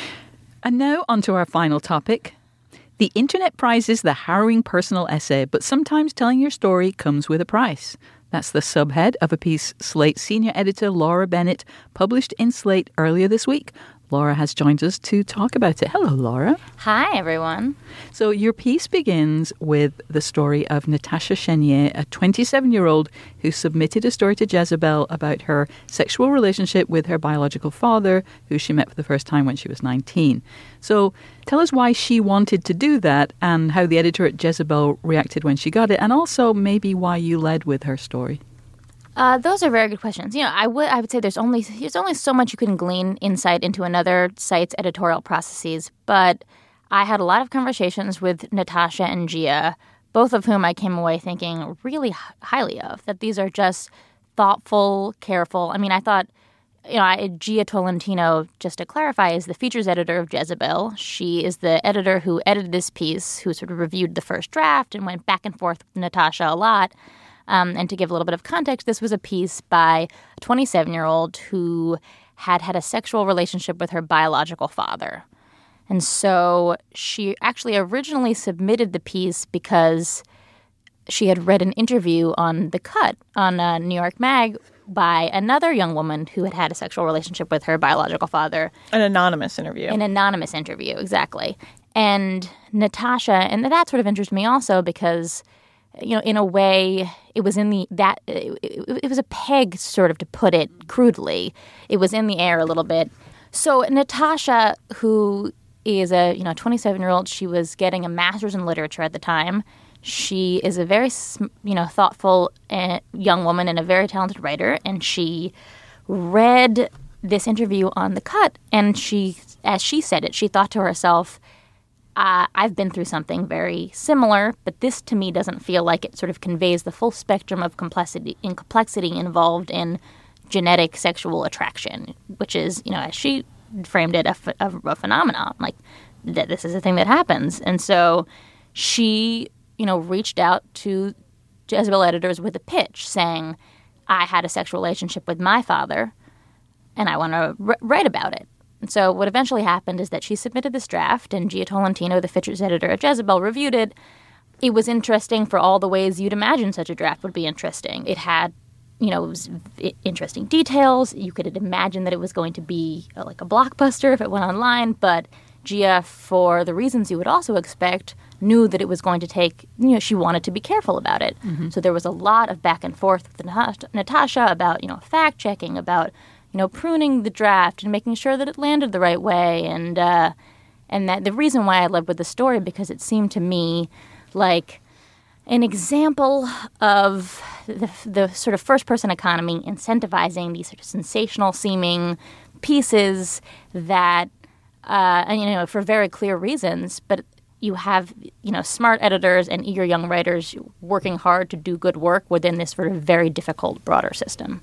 And now onto our final topic. The internet prizes the harrowing personal essay, but sometimes telling your story comes with a price. That's the subhead of a piece Slate senior editor Laura Bennett published in Slate earlier this week. Laura has joined us to talk about it. Hello, Laura. Hi, everyone. So your piece begins with the story of Natasha Chenier, a twenty-seven-year-old who submitted a story to Jezebel about her sexual relationship with her biological father, who she met for the first time when she was nineteen. So tell us why she wanted to do that and how the editor at Jezebel reacted when she got it, and also maybe why you led with her story. Uh, those are very good questions. You know, I would I would say there's only there's only so much you can glean insight into another site's editorial processes. But I had a lot of conversations with Natasha and Gia, both of whom I came away thinking really highly of. That these are just thoughtful, careful. I mean, I thought, you know, I, Gia Tolentino, just to clarify, is the features editor of Jezebel. She is the editor who edited this piece, who sort of reviewed the first draft and went back and forth with Natasha a lot. Um, and to give a little bit of context, this was a piece by a twenty-seven-year-old who had had a sexual relationship with her biological father. And so she actually originally submitted the piece because she had read an interview on The Cut on uh, New York Mag by another young woman who had had a sexual relationship with her biological father. An anonymous interview. An anonymous interview, exactly. And Natasha, and that sort of interested me also because, you know, in a way, it was in the that it, it, it was a peg, sort of, to put it crudely. It was in the air a little bit. So Natasha, who is a you know twenty-seven-year-old, she was getting a master's in literature at the time. She is a very you know thoughtful uh, young woman and a very talented writer. And she read this interview on The Cut, and she, as she said it, she thought to herself, Uh, I've been through something very similar, but this to me doesn't feel like it sort of conveys the full spectrum of complexity, in complexity involved in genetic sexual attraction, which is, you know, as she framed it, a, a, a phenomenon. Like, that this is a thing that happens. And so she, you know, reached out to Jezebel editors with a pitch saying, I had a sexual relationship with my father, and I want to r- write about it. And so what eventually happened is that she submitted this draft, and Gia Tolentino, the features editor at Jezebel, reviewed it. It was interesting for all the ways you'd imagine such a draft would be interesting. It had, you know, it was interesting details. You could imagine that it was going to be uh, like a blockbuster if it went online. But Gia, for the reasons you would also expect, knew that it was going to take, you know, she wanted to be careful about it. Mm-hmm. So there was a lot of back and forth with Natasha about, you know, fact-checking, about, you know, pruning the draft and making sure that it landed the right way. And uh, and that the reason why I led with the story, because it seemed to me like an example of the, the sort of first-person economy incentivizing these sort of sensational-seeming pieces that, uh, and, you know, for very clear reasons, but you have, you know, smart editors and eager young writers working hard to do good work within this sort of very difficult, broader system.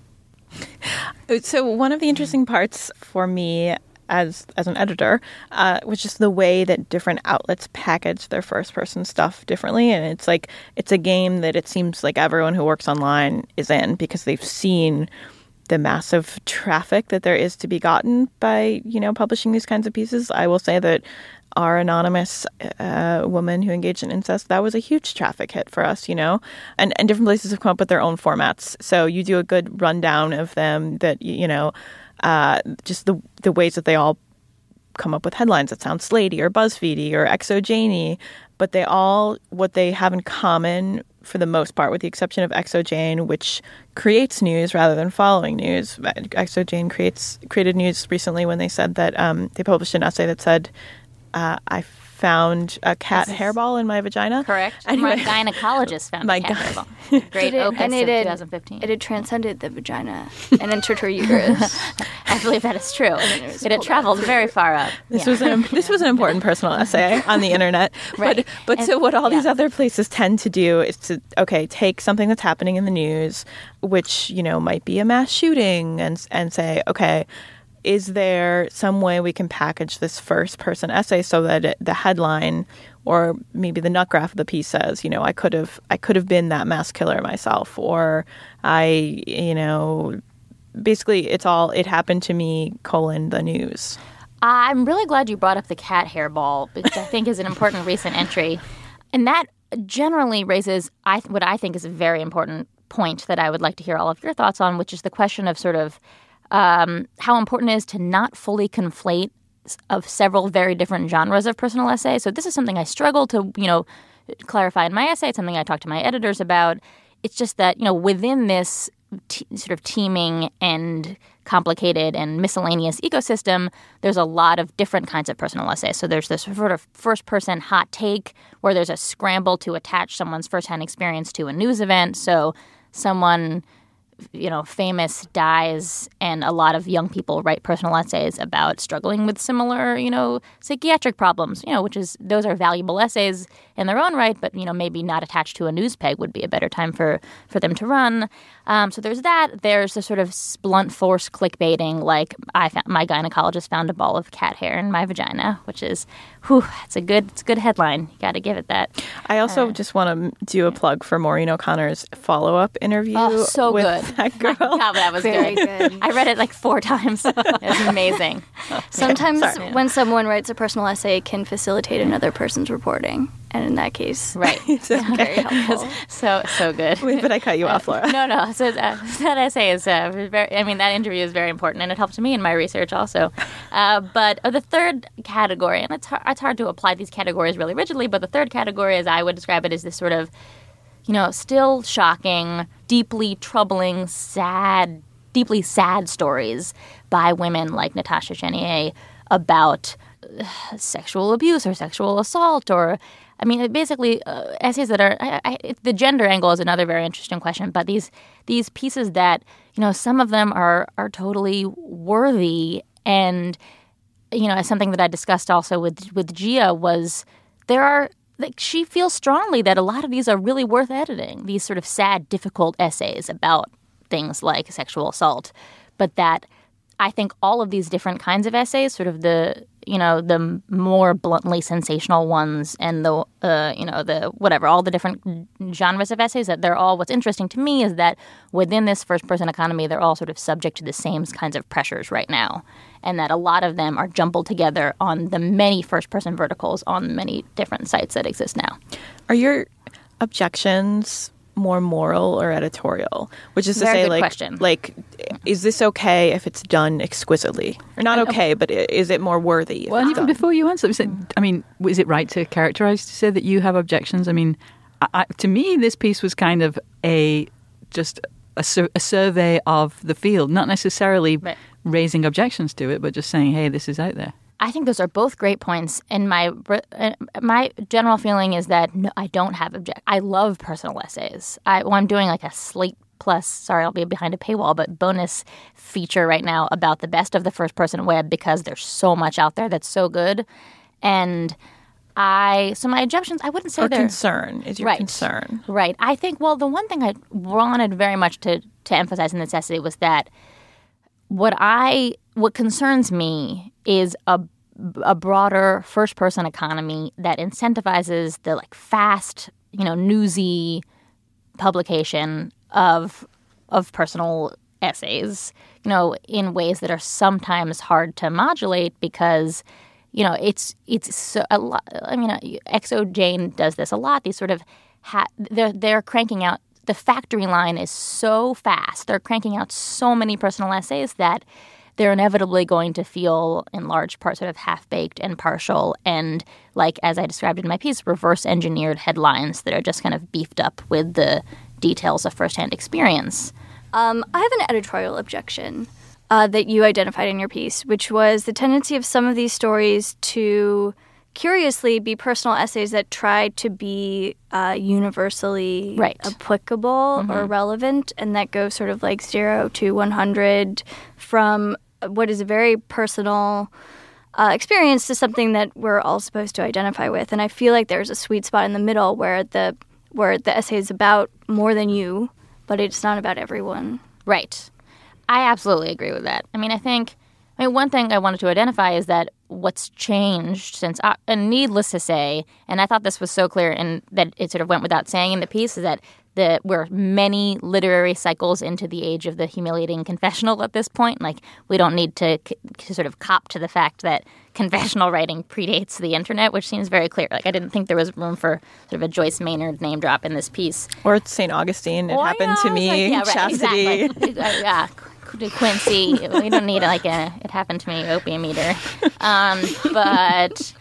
So one of the interesting parts for me as as an editor uh, was just the way that different outlets package their first-person stuff differently. And it's like it's a game that it seems like everyone who works online is in, because they've seen the massive traffic that there is to be gotten by, you know, publishing these kinds of pieces. I will say that our anonymous uh, woman who engaged in incest, that was a huge traffic hit for us, you know? And, and different places have come up with their own formats. So you do a good rundown of them that, you know, uh, just the the ways that they all come up with headlines that sound Slatey or BuzzFeedy or Exojane-y, but they all, what they have in common for the most part, with the exception of Exojane, which creates news rather than following news. Exojane creates created news recently when they said that um, they published an essay that said, Uh, I found a cat hairball in my vagina. Correct. Anyway, my gynecologist found my a cat gy- hairball. Great it, opus and it of had, twenty fifteen. It had transcended the vagina and entered her uterus. I believe that is true. it, It, it had traveled very far up. This Yeah. was an this was an important personal essay on the internet. Right. But but And- so what all these yeah. other places tend to do is to okay take something that's happening in the news, which you know might be a mass shooting, and and say okay, is there some way we can package this first person essay so that it, the headline or maybe the nut graph of the piece says, you know, I could have I could have been that mass killer myself, or I, you know, basically it's all it happened to me colon the news. I'm really glad you brought up the cat hairball, which I think is an important recent entry. And that generally raises I th- what I think is a very important point that I would like to hear all of your thoughts on, which is the question of sort of um, how important it is to not fully conflate s- of several very different genres of personal essay. So this is something I struggle to, you know, clarify in my essay. It's something I talk to my editors about. It's just that, you know, within this T- sort of teeming and complicated and miscellaneous ecosystem, there's a lot of different kinds of personal essays. So there's this sort of first-person hot take where there's a scramble to attach someone's firsthand experience to a news event. So someone, you know, famous dies, and a lot of young people write personal essays about struggling with similar, you know, psychiatric problems, you know, which is, those are valuable essays in their own right, but, you know, maybe not attached to a news peg would be a better time for, for them to run. Um, so there's that. There's the sort of blunt force clickbaiting, like I found, my gynecologist found a ball of cat hair in my vagina, which is, whew, it's a good, it's a good headline. You got to give it that. I also Uh, just want to do a plug for Maureen O'Connor's follow-up interview. Oh, so with good. that girl. My God, that was Very good. good. I read it like four times. It was amazing. Sometimes Sorry. when someone writes a personal essay, it can facilitate another person's reporting. And in that case, Right. it's very helpful. So, so good. Wait, but I cut you off, Laura. No, no. So uh, that essay is uh, very, I mean, that interview is very important, and it helped me in my research also. Uh, but uh, the third category, and it's hard, it's hard to apply these categories really rigidly, but the third category, as I would describe it, is this sort of, you know, still shocking, deeply troubling, sad, deeply sad stories by women like Natasha Chenier about uh, sexual abuse or sexual assault, or I mean, basically uh, essays that are I, I, it, the gender angle is another very interesting question. But these these pieces that, you know, some of them are are totally worthy, and you know, as something that I discussed also with with Gia was there are like she feels strongly that a lot of these are really worth editing. These sort of sad, difficult essays about things like sexual assault, but that I think all of these different kinds of essays, sort of the, you know, the more bluntly sensational ones and the, uh, you know, the whatever, all the different genres of essays, that they're all, what's interesting to me is that within this first-person economy, they're all sort of subject to the same kinds of pressures right now. And that a lot of them are jumbled together on the many first-person verticals on many different sites that exist now. Are your objections more moral or editorial? Which is to Very say, good like, question. like, is this okay if it's done exquisitely, or not okay, but i- is it more worthy? if Well, and it's even done? before you answer, we said, I mean, is it right to characterize to say that you have objections? I mean, I, I, to me, this piece was kind of a just a, sur- a survey of the field, not necessarily Right. raising objections to it, but just saying, hey, this is out there. I think those are both great points. And my uh, my general feeling is that no, I don't have object. I love personal essays. I, well, I'm doing like a Slate Plus, sorry, I'll be behind a paywall, but bonus feature right now about the best of the first person web because there's so much out there that's so good. And I, so my objections, I wouldn't say or they're concern is your Right. concern. Right. I think, well, the one thing I wanted very much to, to emphasize in this essay was that what I, what concerns me is a, a broader first-person economy that incentivizes the, like, fast, you know, newsy publication of of personal essays, you know, in ways that are sometimes hard to modulate because you know, it's it's so a lot. I mean, X O Jane does this a lot. These sort of ha- they're they're cranking out. The factory line is so fast. They're cranking out so many personal essays that they're inevitably going to feel, in large part, sort of half-baked and partial and, like, as I described in my piece, reverse-engineered headlines that are just kind of beefed up with the details of firsthand experience. Um, I have an editorial objection uh, that you identified in your piece, which was the tendency of some of these stories to curiously be personal essays that try to be uh, universally right. applicable mm-hmm. or relevant, and that go sort of like zero to one hundred from what is a very personal uh, experience to something that we're all supposed to identify with. And I feel like there's a sweet spot in the middle where the where the essay is about more than you, but it's not about everyone. Right. I absolutely agree with that. I mean, I think I mean, one thing I wanted to identify is that what's changed since, uh, and needless to say, and I thought this was so clear and that it sort of went without saying in the piece, is that the, we're many literary cycles into the age of the humiliating confessional at this point. Like, we don't need to, to sort of cop to the fact that confessional writing predates the internet, which seems very clear. Like, I didn't think there was room for sort of a Joyce Maynard name drop in this piece. Or Saint Augustine. It or, happened yeah, to me. Like, yeah, right, Chastity. Exactly. uh, yeah. Quincy, we don't need like a "it happened to me" opium eater, um, but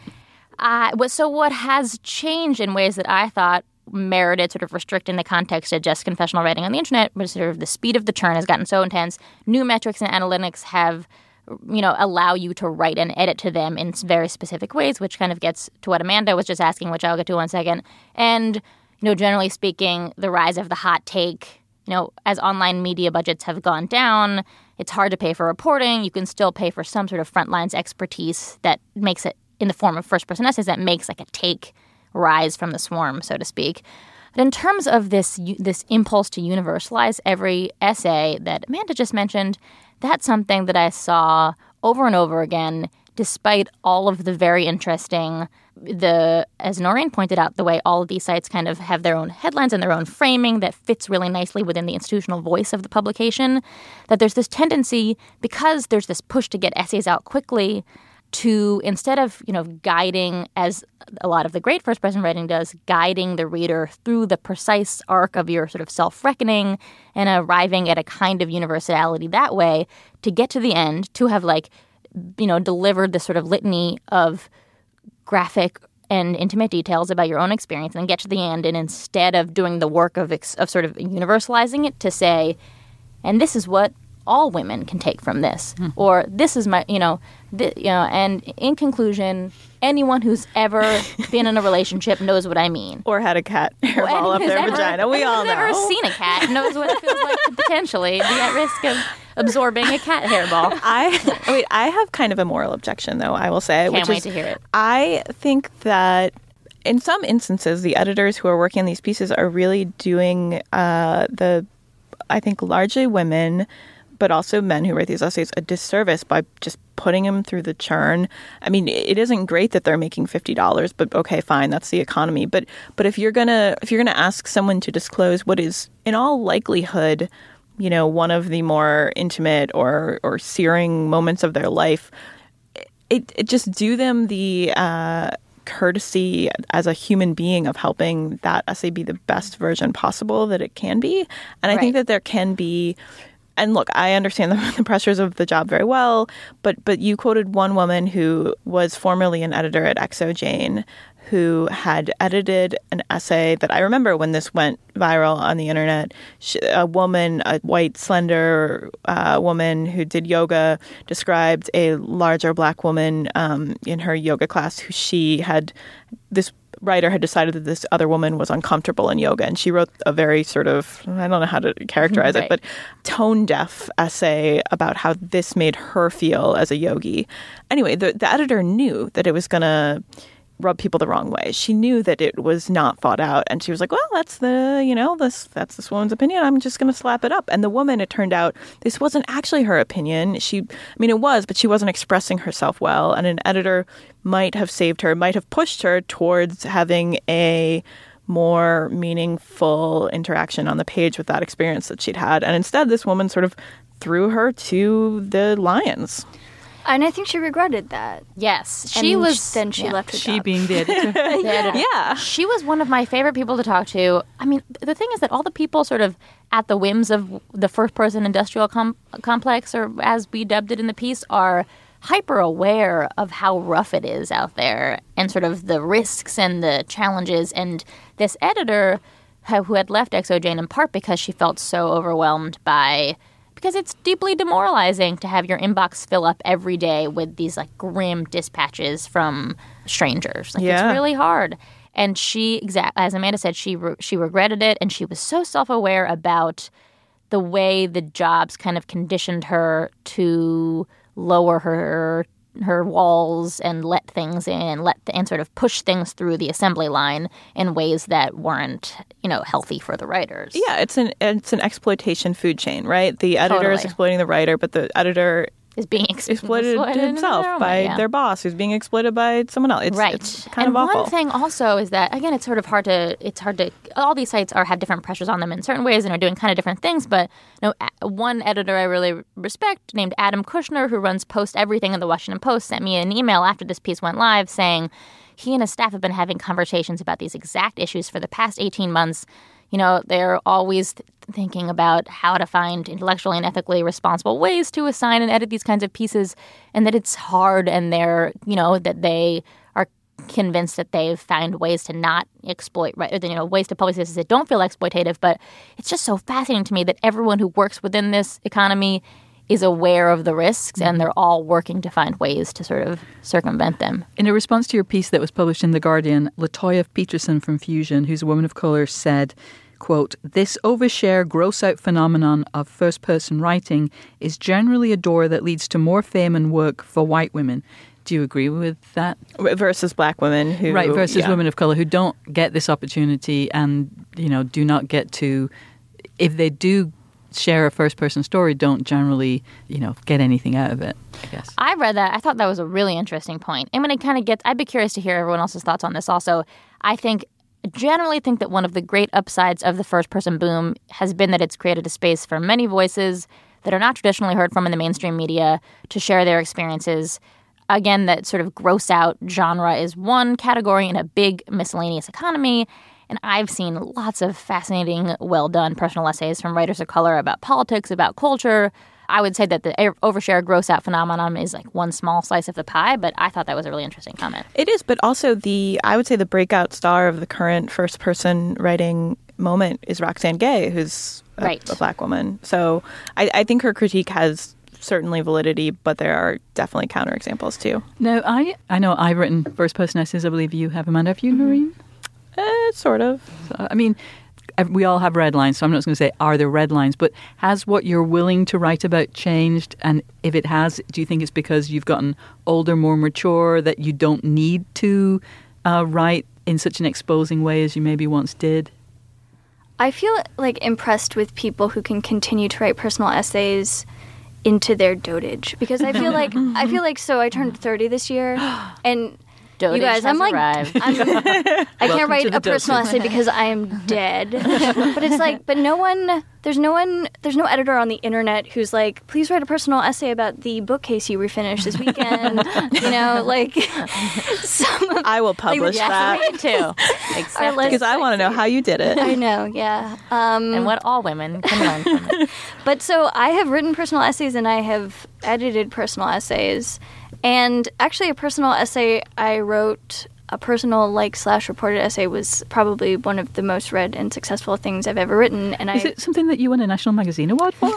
I, so what has changed in ways that I thought merited sort of restricting the context to just confessional writing on the internet, but sort of the speed of the churn has gotten so intense. New metrics and analytics have, you know, allow you to write and edit to them in very specific ways, which kind of gets to what Amanda was just asking, which I'll get to in one second. And, you know, generally speaking, the rise of the hot take. You know, as online media budgets have gone down, it's hard to pay for reporting. You can still pay for some sort of front lines expertise that makes it in the form of first-person essays that makes like a take rise from the swarm, so to speak. But in terms of this this impulse to universalize every essay that Amanda just mentioned, that's something that I saw over and over again, despite all of the very interesting, the as Noreen pointed out, the way all of these sites kind of have their own headlines and their own framing that fits really nicely within the institutional voice of the publication, that there's this tendency, because there's this push to get essays out quickly, to instead of, you know, guiding, as a lot of the great first-person writing does, guiding the reader through the precise arc of your sort of self-reckoning and arriving at a kind of universality that way, to get to the end, to have, like, you know, delivered this sort of litany of graphic and intimate details about your own experience, and then get to the end, and instead of doing the work of of sort of universalizing it, to say, and this is what all women can take from this, mm. or this is my, you know, th- you know, and in conclusion, anyone who's ever been in a relationship knows what I mean. Or had a cat hairball up their ever, vagina. We all know. Who's ever seen a cat knows what it feels like to potentially be at risk of absorbing a cat hairball. I wait. I have kind of a moral objection, though. I will say, Can't which wait is, to hear it. I think that in some instances, the editors who are working on these pieces are really doing uh, the, I think, largely women, but also men who write these essays, a disservice by just putting them through the churn. I mean, it isn't great that they're making fifty dollars, but okay, fine, that's the economy. But but if you're gonna if you're gonna ask someone to disclose what is in all likelihood, you know, one of the more intimate or or searing moments of their life, it, it just do them the uh, courtesy as a human being of helping that essay be the best version possible that it can be. And I right. think that there can be. And look, I understand the, the pressures of the job very well, but but you quoted one woman who was formerly an editor at X O Jane, who had edited an essay that I remember when this went viral on the internet. She, a woman, a white, slender uh, woman who did yoga, described a larger black woman um, in her yoga class who she had this writer had decided that this other woman was uncomfortable in yoga, and she wrote a very sort of, I don't know how to characterize right. it, but tone-deaf essay about how this made her feel as a yogi. Anyway, the, the editor knew that it was going to rub people the wrong way. She knew that it was not thought out, and she was like, well, that's the, you know, this that's this woman's opinion. I'm just going to slap it up. And the woman, it turned out, this wasn't actually her opinion. She, I mean, it was, but she wasn't expressing herself well, and an editor might have saved her, might have pushed her towards having a more meaningful interaction on the page with that experience that she'd had. And instead, this woman sort of threw her to the lions. And I think she regretted that. Yes. She and was... Then she yeah. left her She job. being the editor. The editor. Yeah. She was one of my favorite people to talk to. I mean, the thing is that all the people sort of at the whims of the first-person industrial com- complex, or as we dubbed it in the piece, are hyper aware of how rough it is out there and sort of the risks and the challenges. And this editor who had left Exojane in part because she felt so overwhelmed by... Because it's deeply demoralizing to have your inbox fill up every day with these like grim dispatches from strangers. Like, Yeah. It's really hard. And she, exact as Amanda said, she re- she regretted it, and she was so self-aware about the way the jobs kind of conditioned her to lower her her walls and let things in and let and sort of push things through the assembly line in ways that weren't, you know, healthy for the writers. Yeah, it's an it's an exploitation food chain, right? The editor is Totally. exploiting the writer, but the editor Is being ex- exploited exploited himself in their own by way, yeah. their boss, who's being exploited by someone else. It's, right. it's kind and of awful. one thing also is that, again, it's sort of hard to, it's hard to, all these sites are have different pressures on them in certain ways and are doing kind of different things. But you know, a- one editor I really respect named Adam Kushner, who runs Post Everything in the Washington Post, sent me an email after this piece went live saying he and his staff have been having conversations about these exact issues for the past eighteen months. You know, they're always th- thinking about how to find intellectually and ethically responsible ways to assign and edit these kinds of pieces, and that it's hard, and they're, you know, that they are convinced that they've found ways to not exploit, right, or, you know, ways to publish this that don't feel exploitative. But it's just so fascinating to me that everyone who works within this economy is aware of the risks, and they're all working to find ways to sort of circumvent them. In a response to your piece that was published in The Guardian, Latoya Peterson from Fusion, who's a woman of colour, said, quote, "This overshare gross-out phenomenon of first-person writing is generally a door that leads to more fame and work for white women." Do you agree with that? Versus black women who... Right, versus yeah. women of colour who don't get this opportunity and, you know, do not get to, if they do share a first-person story, don't generally, you know, get anything out of it, I guess. I read that. I thought that was a really interesting point. And when it kind of gets, I'd be curious to hear everyone else's thoughts on this also. I think, generally think that one of the great upsides of the first-person boom has been that it's created a space for many voices that are not traditionally heard from in the mainstream media to share their experiences. Again, that sort of gross-out genre is one category in a big miscellaneous economy. And I've seen lots of fascinating, well-done personal essays from writers of color about politics, about culture. I would say that the overshare gross-out phenomenon is like one small slice of the pie, but I thought that was a really interesting comment. It is, but also the, I would say the breakout star of the current first-person writing moment is Roxane Gay, who's a, right. a black woman. So I, I think her critique has certainly validity, but there are definitely counterexamples too. Now, I I know I've written first-person essays. I believe you have, Amanda. Have you, Noreen? Eh, sort of. So, I mean, we all have red lines, so I'm not going to say are there red lines, but has what you're willing to write about changed? And if it has, do you think it's because you've gotten older, more mature, that you don't need to uh, write in such an exposing way as you maybe once did? I feel like impressed with people who can continue to write personal essays into their dotage, because I feel like I feel like so I turned thirty this year, and Dotage you guys, has I'm like, arrived. I'm, I Welcome can't write to the a personal dotage. essay because I am dead. But it's like, but no one, there's no one, there's no editor on the internet who's like, please write a personal essay about the bookcase you refinished this weekend. You know, like, some of, I will publish yes, that Me too. Except list- because I want to know how you did it. I know, yeah. Um, and what all women can learn from it. But so I have written personal essays and I have edited personal essays. And actually a personal essay I wrote, a personal like slash reported essay, was probably one of the most read and successful things I've ever written. And Is I it something that you won a National Magazine Award for?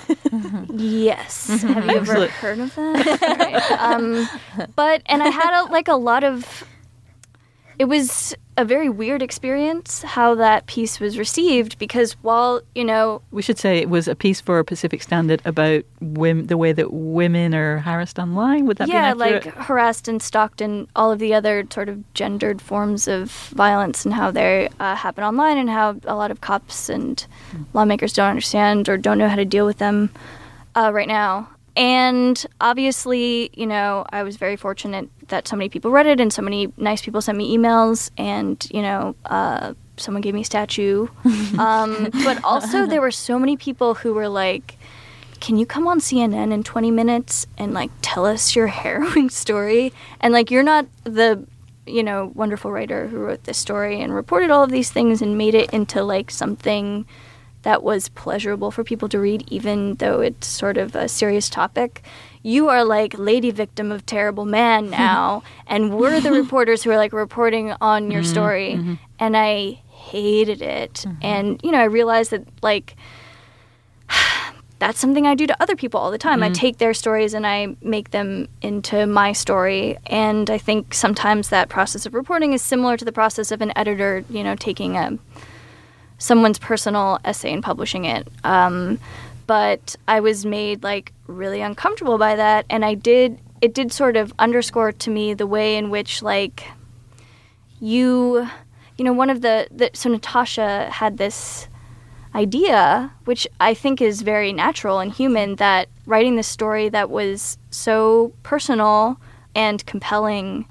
yes. Have you ever Excellent. heard of that? All right. Um, but and I had a, like a lot of. It was a very weird experience how that piece was received, because while, you know, We should say it was a piece for Pacific Standard about women, the way that women are harassed online. Would that yeah, be like inaccurate? harassed and stalked and all of the other sort of gendered forms of violence and how they uh, happen online, and how a lot of cops and lawmakers don't understand or don't know how to deal with them uh, right now. And obviously, you know, I was very fortunate that so many people read it and so many nice people sent me emails, and, you know, uh, someone gave me a statue. Um, but also there were so many people who were like, can you come on C N N in twenty minutes and like tell us your harrowing story? And like, you're not the, you know, wonderful writer who wrote this story and reported all of these things and made it into like something that was pleasurable for people to read, even though it's sort of a serious topic. You are like lady victim of terrible man now, and we're the reporters who are like reporting on your Mm-hmm, story. mm-hmm. And I hated it. Mm-hmm. And, you know, I realized that like that's something I do to other people all the time. Mm. I take their stories and I make them into my story. And I think sometimes that process of reporting is similar to the process of an editor, you know, taking a someone's personal essay and publishing it. Um, but I was made like really uncomfortable by that. And I did, it did sort of underscore to me the way in which like you, you know, one of the, the so Natasha had this idea, which I think is very natural and human, that writing this story that was so personal and compelling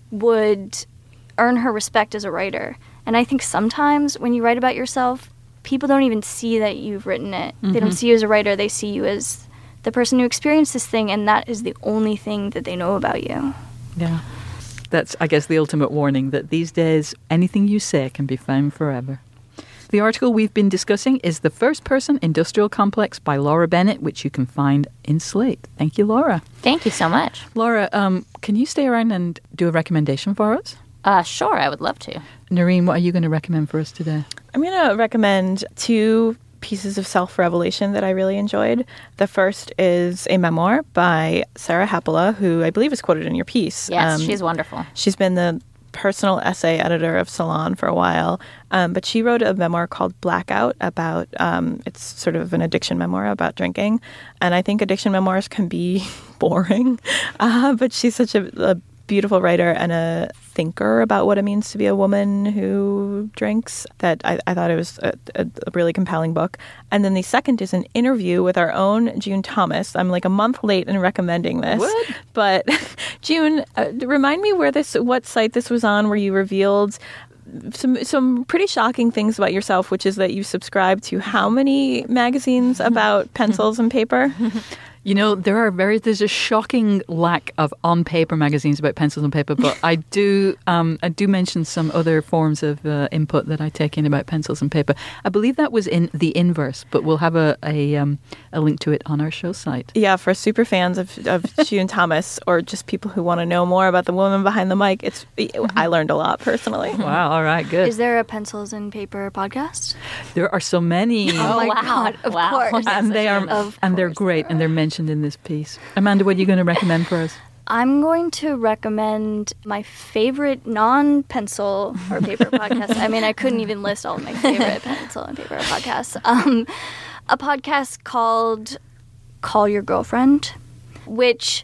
would earn her respect as a writer. And I think sometimes when you write about yourself, people don't even see that you've written it. Mm-hmm. They don't see you as a writer. They see you as the person who experienced this thing, and that is the only thing that they know about you. Yeah. That's, I guess, the ultimate warning that these days anything you say can be found forever. The article we've been discussing is The First Person Industrial Complex by Laura Bennett, which you can find in Slate. Thank you, Laura. Thank you so much. Laura, um, can you stay around and do a recommendation for us? Uh, sure, I would love to. Noreen, what are you going to recommend for us today? I'm going to recommend two pieces of self-revelation that I really enjoyed. The first is a memoir by Sarah Hapola, who I believe is quoted in your piece. Yes, um, she's wonderful. She's been the personal essay editor of Salon for a while, um, but she wrote a memoir called Blackout about, um, it's sort of an addiction memoir about drinking, and I think addiction memoirs can be boring, uh, but she's such a, a beautiful writer and a thinker about what it means to be a woman who drinks that I, I thought it was a, a, a really compelling book. And then the second is an interview with our own June Thomas. I'm like a month late in recommending this. What? But June, uh, remind me where this, what site this was on where you revealed some some pretty shocking things about yourself, which is that you subscribe to how many magazines about pencils and paper? You know, there are very, there's a shocking lack of on-paper magazines about pencils and paper, but I do um, I do mention some other forms of uh, input that I take in about pencils and paper. I believe that was in The Inverse, but we'll have a a, um, a link to it on our show site. Yeah, for super fans of, of June Thomas, or just people who want to know more about the woman behind the mic, it's I learned a lot personally. Wow, all right, good. Is there a pencils and paper podcast? There are so many. Oh, my wow. God, of Wow. course. And they are, Of and they're course great, there and they're mentioned in this piece. Amanda, what are you going to recommend for us? I'm going to recommend my favorite non-pencil or paper podcast. I mean, I couldn't even list all of my favorite pencil and paper podcasts. Um, a podcast called Call Your Girlfriend, which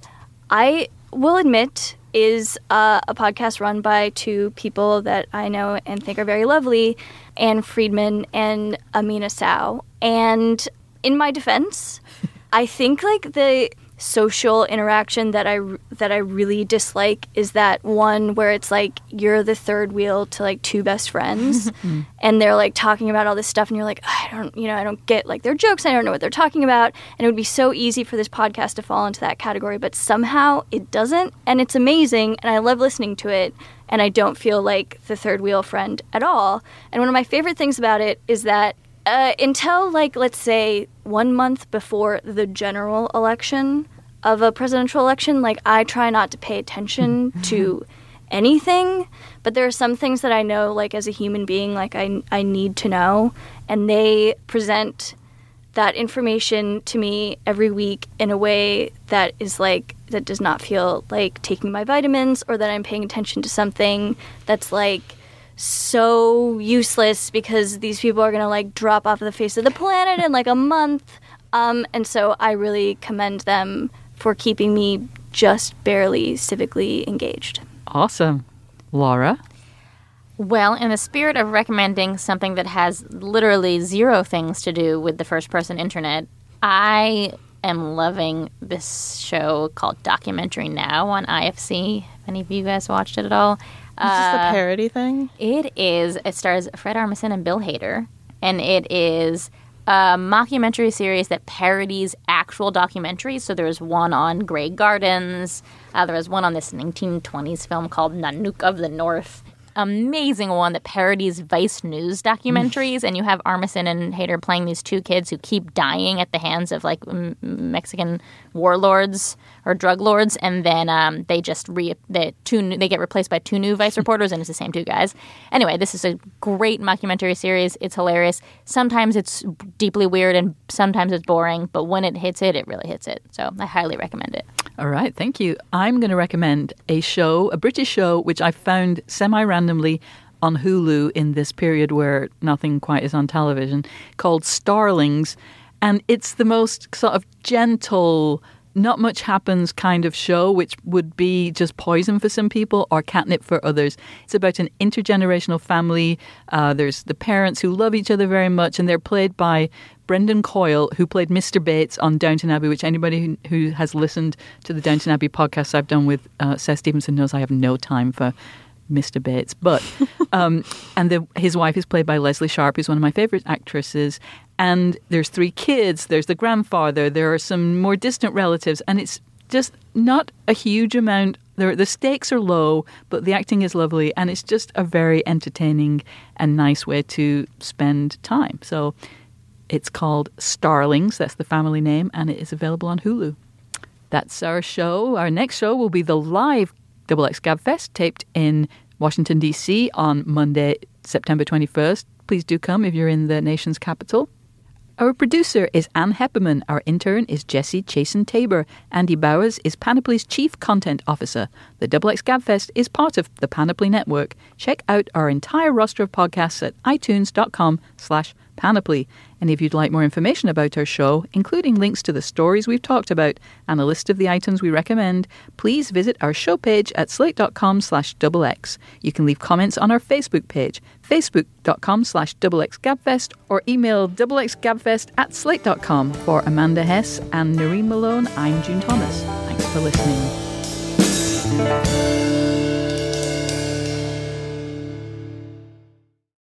I will admit is uh, a podcast run by two people that I know and think are very lovely, Anne Friedman and Amina Sow. And in my defense, I think like the social interaction that I that I really dislike is that one where it's like you're the third wheel to like two best friends and they're like talking about all this stuff and you're like, I don't, you know, I don't get like their jokes. I don't know what they're talking about. And it would be so easy for this podcast to fall into that category, but somehow it doesn't. And it's amazing. And I love listening to it. And I don't feel like the third wheel friend at all. And one of my favorite things about it is that Uh, until, like, let's say one month before the general election of a presidential election, like, I try not to pay attention to anything. But there are some things that I know, like, as a human being, like, I, I need to know. And they present that information to me every week in a way that is, like, that does not feel like taking my vitamins or that I'm paying attention to something that's, like, so useless because these people are going to like drop off the face of the planet in like a month. Um, and so I really commend them for keeping me just barely civically engaged. Awesome. Laura? Well, in the spirit of recommending something that has literally zero things to do with the first-person internet, I am loving this show called Documentary Now on I F C. Have any of you guys watched it at all? Is this the parody thing? It is. It stars Fred Armisen and Bill Hader, and it is a mockumentary series that parodies actual documentaries. So there's one on Grey Gardens. Uh, there was one on this nineteen twenties film called Nanook of the North. Amazing one that parodies Vice News documentaries, and you have Armisen and Hader playing these two kids who keep dying at the hands of like m- Mexican warlords or drug lords, and then um, they just re they two new, they get replaced by two new Vice reporters, and it's the same two guys. Anyway, this is a great mockumentary series. It's hilarious. Sometimes it's deeply weird, and sometimes it's boring, but when it hits it, it really hits it. So I highly recommend it. All right, thank you. I'm going to recommend a show, a British show, which I found semi-randomly on Hulu in this period where nothing quite is on television, called Starlings. And it's the most sort of gentle, not much happens kind of show, which would be just poison for some people or catnip for others. It's about an intergenerational family. Uh, there's the parents who love each other very much, and they're played by Brendan Coyle, who played Mister Bates on Downton Abbey, which anybody who, who has listened to the Downton Abbey podcast I've done with uh, Seth Stevenson knows I have no time for Mister Bates. But um, and the, his wife is played by Leslie Sharp, who's one of my favorite actresses. And there's three kids. There's the grandfather. There are some more distant relatives, and it's just not a huge amount. There, the stakes are low, but the acting is lovely, and it's just a very entertaining and nice way to spend time. So it's called Starlings. That's the family name, and it is available on Hulu. That's our show. Our next show will be the live Double X Gabfest, taped in Washington, D C on Monday, September twenty-first. Please do come if you're in the nation's capital. Our producer is Ann Hepperman. Our intern is Jesse Chasen-Tabor. Andy Bowers is Panoply's Chief Content Officer. The Double X Gabfest is part of the Panoply Network. Check out our entire roster of podcasts at itunes.com slash Panoply. And if you'd like more information about our show, including links to the stories we've talked about and a list of the items we recommend, please visit our show page at slate.com slash double X. You can leave comments on our Facebook page, facebook.com slash double X Gabfest, or email doublexgabfest at slate.com. For Amanda Hess and Noreen Malone, I'm June Thomas. Thanks for listening.